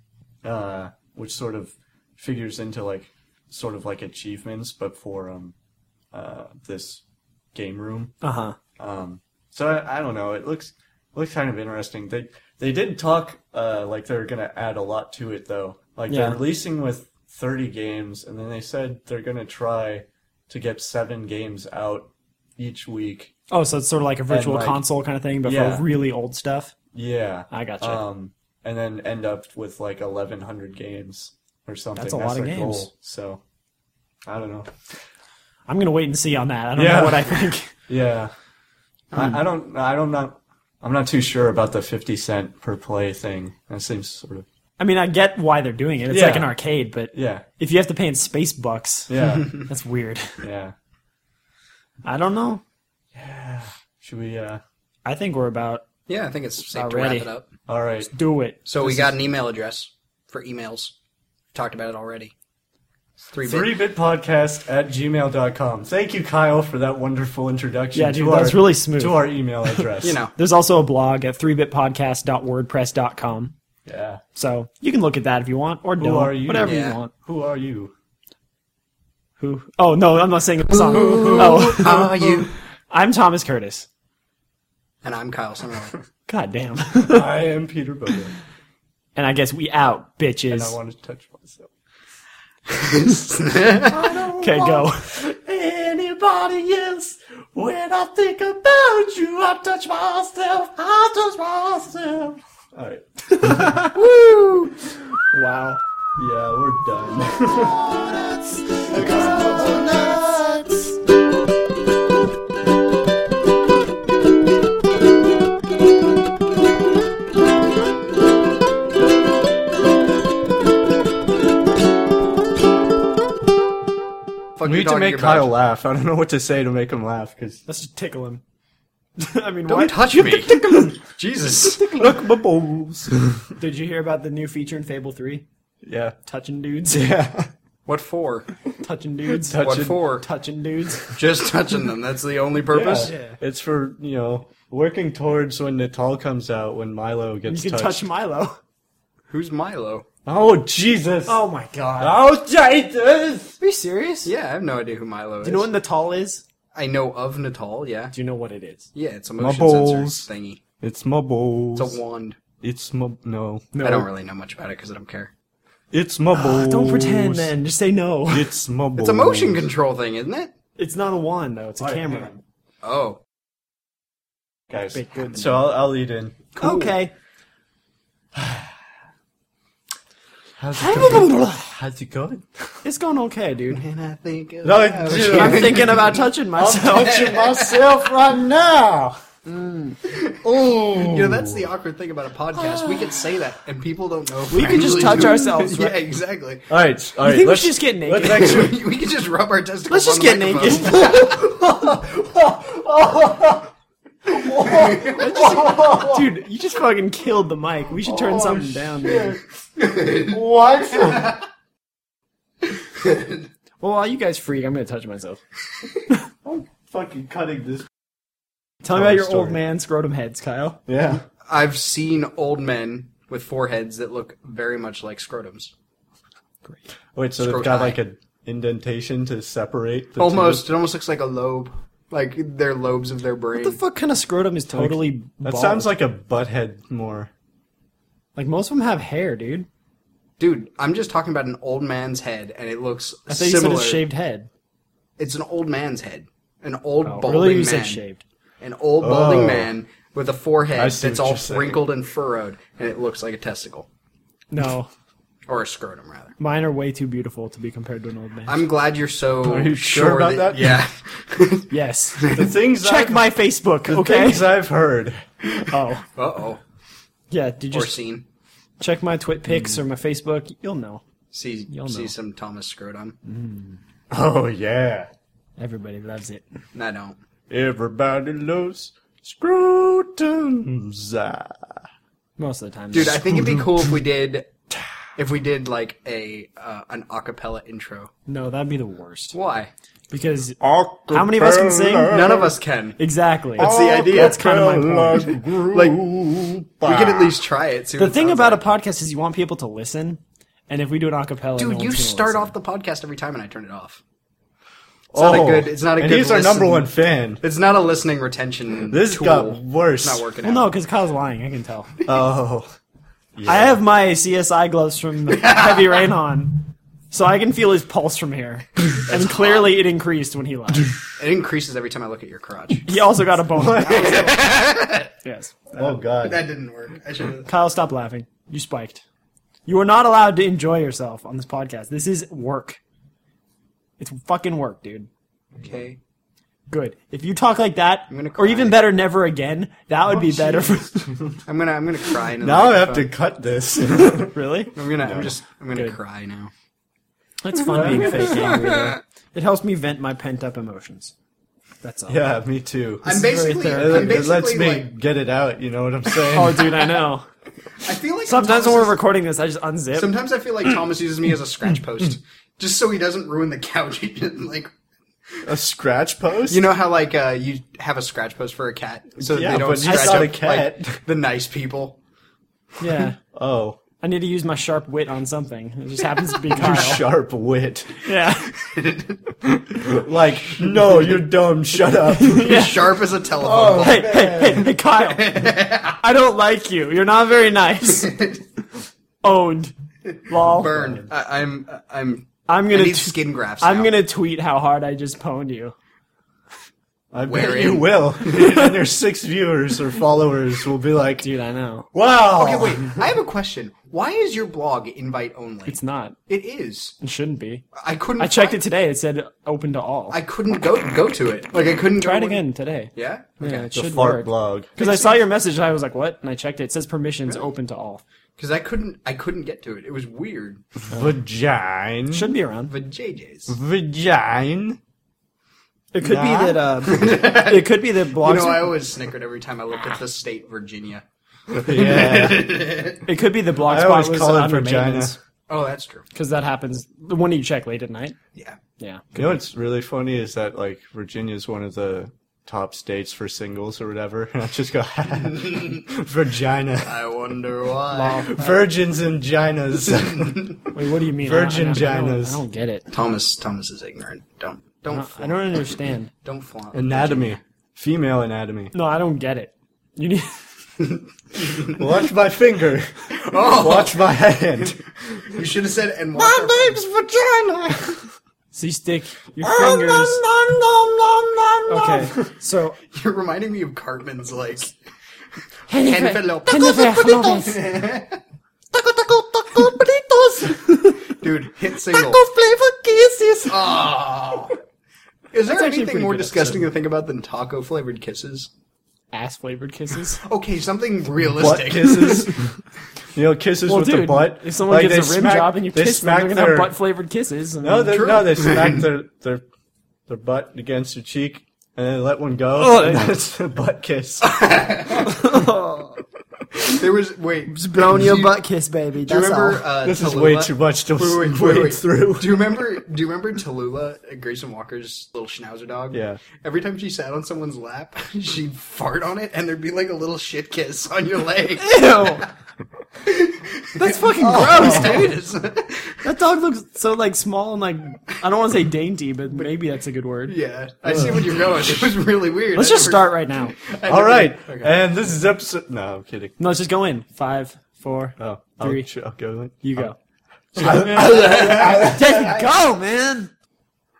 uh, which sort of figures into like sort of like achievements, but for um, uh, this game room. Uh huh. Um, so I, I don't know. It looks looks kind of interesting. They they did talk uh, like they're gonna add a lot to it though. Like Yeah. they're releasing with thirty games, and then they said they're gonna try to get seven games out each week. Oh, so it's sort of like a virtual like- console kind of thing, but Yeah. for really old stuff. Yeah. I gotcha. Um, and then end up with like eleven hundred games or something. That's a lot of their games. Goal. So, I don't know. I'm gonna wait and see on that. I don't Yeah. know what I think. Yeah. I, I don't. I don't know. I'm not too sure about the fifty cent per play thing. That seems sort of. I mean, I get why they're doing it. It's Yeah. like an arcade, but Yeah. if you have to pay in space bucks, Yeah. that's weird. Yeah. I don't know. Should we? uh I think we're about Yeah, I think it's safe to Already. wrap it up. All right. do it. So we This got an email address for emails. Talked about it already. Three bit. three bit podcast at gmail dot com. Thank you, Kyle, for that wonderful introduction. Yeah, dude, to that our, was really smooth. To our email address. You know. There's also a blog at three bit podcast dot wordpress dot com. Yeah. So you can look at that if you want, or don't. are you? Whatever Yeah. you want. Who are you? Who? Oh, no, I'm not singing the song. Oh, How are you? I'm Thomas Curtis. And I'm Kyle Summerall. God damn. I am Peter Bogan. And I guess we out, bitches. And I want to touch myself. Okay, go. Anybody else? When I think about you, I touch myself. I touch myself. All right. Woo! Wow. Yeah, we're done. Fuck We you need to talking make about? Kyle laugh. I don't know what to say to make him laugh because Let's just tickle him. I mean, Don't what? touch me. Jesus. look my balls. Did you hear about the new feature in Fable three? Yeah. Touching dudes. Yeah. What for? Touching dudes. Touch- What Touching- for? Touching dudes. Just touching them. That's the only purpose? Yeah. It's for, you know, working towards when Natal comes out, when Milo gets You can touched. touch Milo. Who's Milo? Oh, Jesus. Oh my god. Oh, Jesus. Are you serious? Yeah, I have no idea who Milo is. Do you know what Natal is? I know of Natal, yeah. Do you know what it is? Yeah, it's a My motion balls. sensor thingy. It's my balls. It's a wand. It's my, no. No. I don't really know much about it because I don't care. It's my balls. Don't pretend, then. Just say no. It's my balls. It's a motion control thing, isn't it? It's not a wand, though. It's a Alright, camera. hang on. Oh. Guys, Big good. so I'll, I'll lead in. Okay. How's it going? How's it going? It's going okay, dude. And I think of No, how dude, she- I'm thinking about touching myself. touching myself right now. You know, that's the awkward thing about a podcast. We could say that, and people don't know if We we're could just actually touch doing- ourselves, right? Yeah, exactly. All right, all right. think we let's should just get naked? Let's actually, we could just rub our testicles. Let's just on get the naked. microphone. Dude, you just fucking killed the mic. We should turn Oh, something down, dude. what? Well, while you guys freak, I'm gonna touch myself. I'm fucking cutting this. Tell me about your story. old man scrotum heads, Kyle. Yeah. I've seen old men with foreheads that look very much like scrotums. Wait, so they've Scroti. got like an indentation to separate the Almost, two? it almost looks like a lobe, like they're lobes of their brain. What the fuck kind of scrotum is totally That bald? sounds like a butt head more. Like, most of them have hair, dude. Dude, I'm just talking about an old man's head, and it looks I thought you said similar. a shaved head. It's an old man's head, an old Oh, balding really? You man, said shaved. an old balding Oh. man with a forehead I see that's what all you're saying. wrinkled and furrowed, and it looks like a testicle No. or a scrotum, rather. Mine are way too beautiful to be compared to an old man. I'm glad you're so Are you sure about that? Yeah. yes. The things Check I've, my Facebook, the okay? things I've heard. Oh. Uh oh. Yeah, did you Or just seen. check my twit pics or my Facebook? You'll know. See You'll see know. some Thomas scrotum. Oh yeah. Everybody loves it. I don't. Everybody loves scrotums. Ah. Most of the time. Dude, I think it'd be cool if we did if we did like a uh, an acapella intro. No, that'd be the worst. Why? Because how many of us can sing? None of us can. Exactly. That's the idea. That's kind of my point. Like we could at least try it. See what The it thing sounds about like. a podcast is you want people to listen, and if we do an acapella, no Dude, you one's gonna start listen. off the podcast every time and I turn it off. It's not a good. It's not a and good. he's our listen- number one fan. It's not a listening retention. This tool. got worse. It's not working Well, out. no, because Kyle's lying. I can tell. Oh. Yeah. I have my C S I gloves from Heavy Rain on, so I can feel his pulse from here, and clearly it increased when he laughed. It increases every time I look at your crotch. He also got a boner. Yes. Oh god. That didn't work. I should have. Kyle, stop laughing. You spiked. You are not allowed to enjoy yourself on this podcast. This is work. It's fucking work, dude. Okay. Good. If you talk like that, gonna or even cry. better, never again, that would be better for... I'm gonna I'm gonna cry. In the Now I have to microphone. cut this. Really? I'm gonna I'm just I'm gonna Good. cry now. It's fun being fake angry, though. It helps me vent my pent-up emotions. That's all. Yeah, me too. I'm is very basically therapeutic. I'm It, basically lets me like get it out. You know what I'm saying? Oh, dude, I know. I feel like Sometimes Thomas when we're is- recording this, I just unzip. sometimes I feel like Thomas uses me as a scratch post just so he doesn't ruin the couch. He just, like A scratch post? you know how like uh, you have a scratch post for a cat so that Yeah, they don't but scratch it's not up a cat. like the nice people. Yeah. Oh, I need to use my sharp wit on something. It just happens to be your Kyle. sharp wit. Yeah. Like, no, you're dumb. Shut up. Sharp as a telephone Oh. pole. Hey, hey, hey, hey, Kyle. I don't like you. You're not very nice. Owned. Lol. Burn. I, I'm I'm I'm I gonna. need t- skin grafts. I'm now. gonna tweet how hard I just pwned you. I bet Wherein? you will. And your six viewers or followers will be like, Dude, I know. wow. Okay, wait. I have a question. Why is your blog invite only? It's not. It is. It shouldn't be. I couldn't. I checked find- it today. It said open to all. I couldn't go go to it. Like I couldn't Try it go again today. Yeah. Yeah, Okay. it The should fart work. blog. Because I saw your message and I was like, what? And I checked it. It says permissions open to all. Because I couldn't. I couldn't get to it. It was weird. Vagine. Should be around. The J J's. Vagine. It could Nah. be that. Uh, it could be that You blogs. know, I are, always snickered every time I looked at the state Virginia. Yeah. it could be the I blogspot always was call it under vagina. Oh, that's true. because that happens. The one you check late at night. Yeah. Yeah. You know what's really funny is that, like, Virginia's one of the top states for singles or whatever. And I just go, vagina. I wonder why. Virgins and ginas. Wait, what do you mean? Virgin I, I, don't- I, don't, ginas. I don't get it. Thomas. Thomas is ignorant. Don't. Don't. I don't, I flaunt. don't understand. Don't flaunt. Anatomy. Female anatomy. No, I don't get it. You need. Watch my finger. Oh, Watch my hand. you should have said and. watch our- vagina. So you stick your fingers. Okay, so You're reminding me of Cartman's like. Jennifer Jennifer Lopez. Dude, hit single. flavor kisses. Oh. Is there That's actually a anything pretty more good disgusting to think about than taco flavored kisses? Ass flavored kisses. Okay, something Butt realistic. kisses. You know, kisses Well, with dude, the butt. if someone Like, gives they a rim smack- job and you they kiss them, smack they're gonna have their- butt flavored kisses. I mean, No, they, True. no, they smack their, their their butt against your cheek and then let one go. Oh, and yeah. that's a butt kiss. There was wait. just blowing your do you- butt kiss, baby. Do you That's remember? all. Uh, This is Tallulah? way too much to Wait, wait, wait, wade wait. through. Do you remember? Do you remember Tallulah, uh, Grayson Walker's little schnauzer dog? Yeah. Every time she sat on someone's lap, she'd fart on it, and there'd be like a little shit kiss on your leg. Ew. That's fucking gross, dude. It's- That dog looks so like small and like I don't want to say dainty, but maybe that's a good word. yeah, I see what you're going. It was really weird. Let's I just never- start right now. I All never- right, Okay. and this is episode. No, I'm kidding. No, let's just go in. Five, four, Oh, three. I'll, I'll go. You go. Just go, man.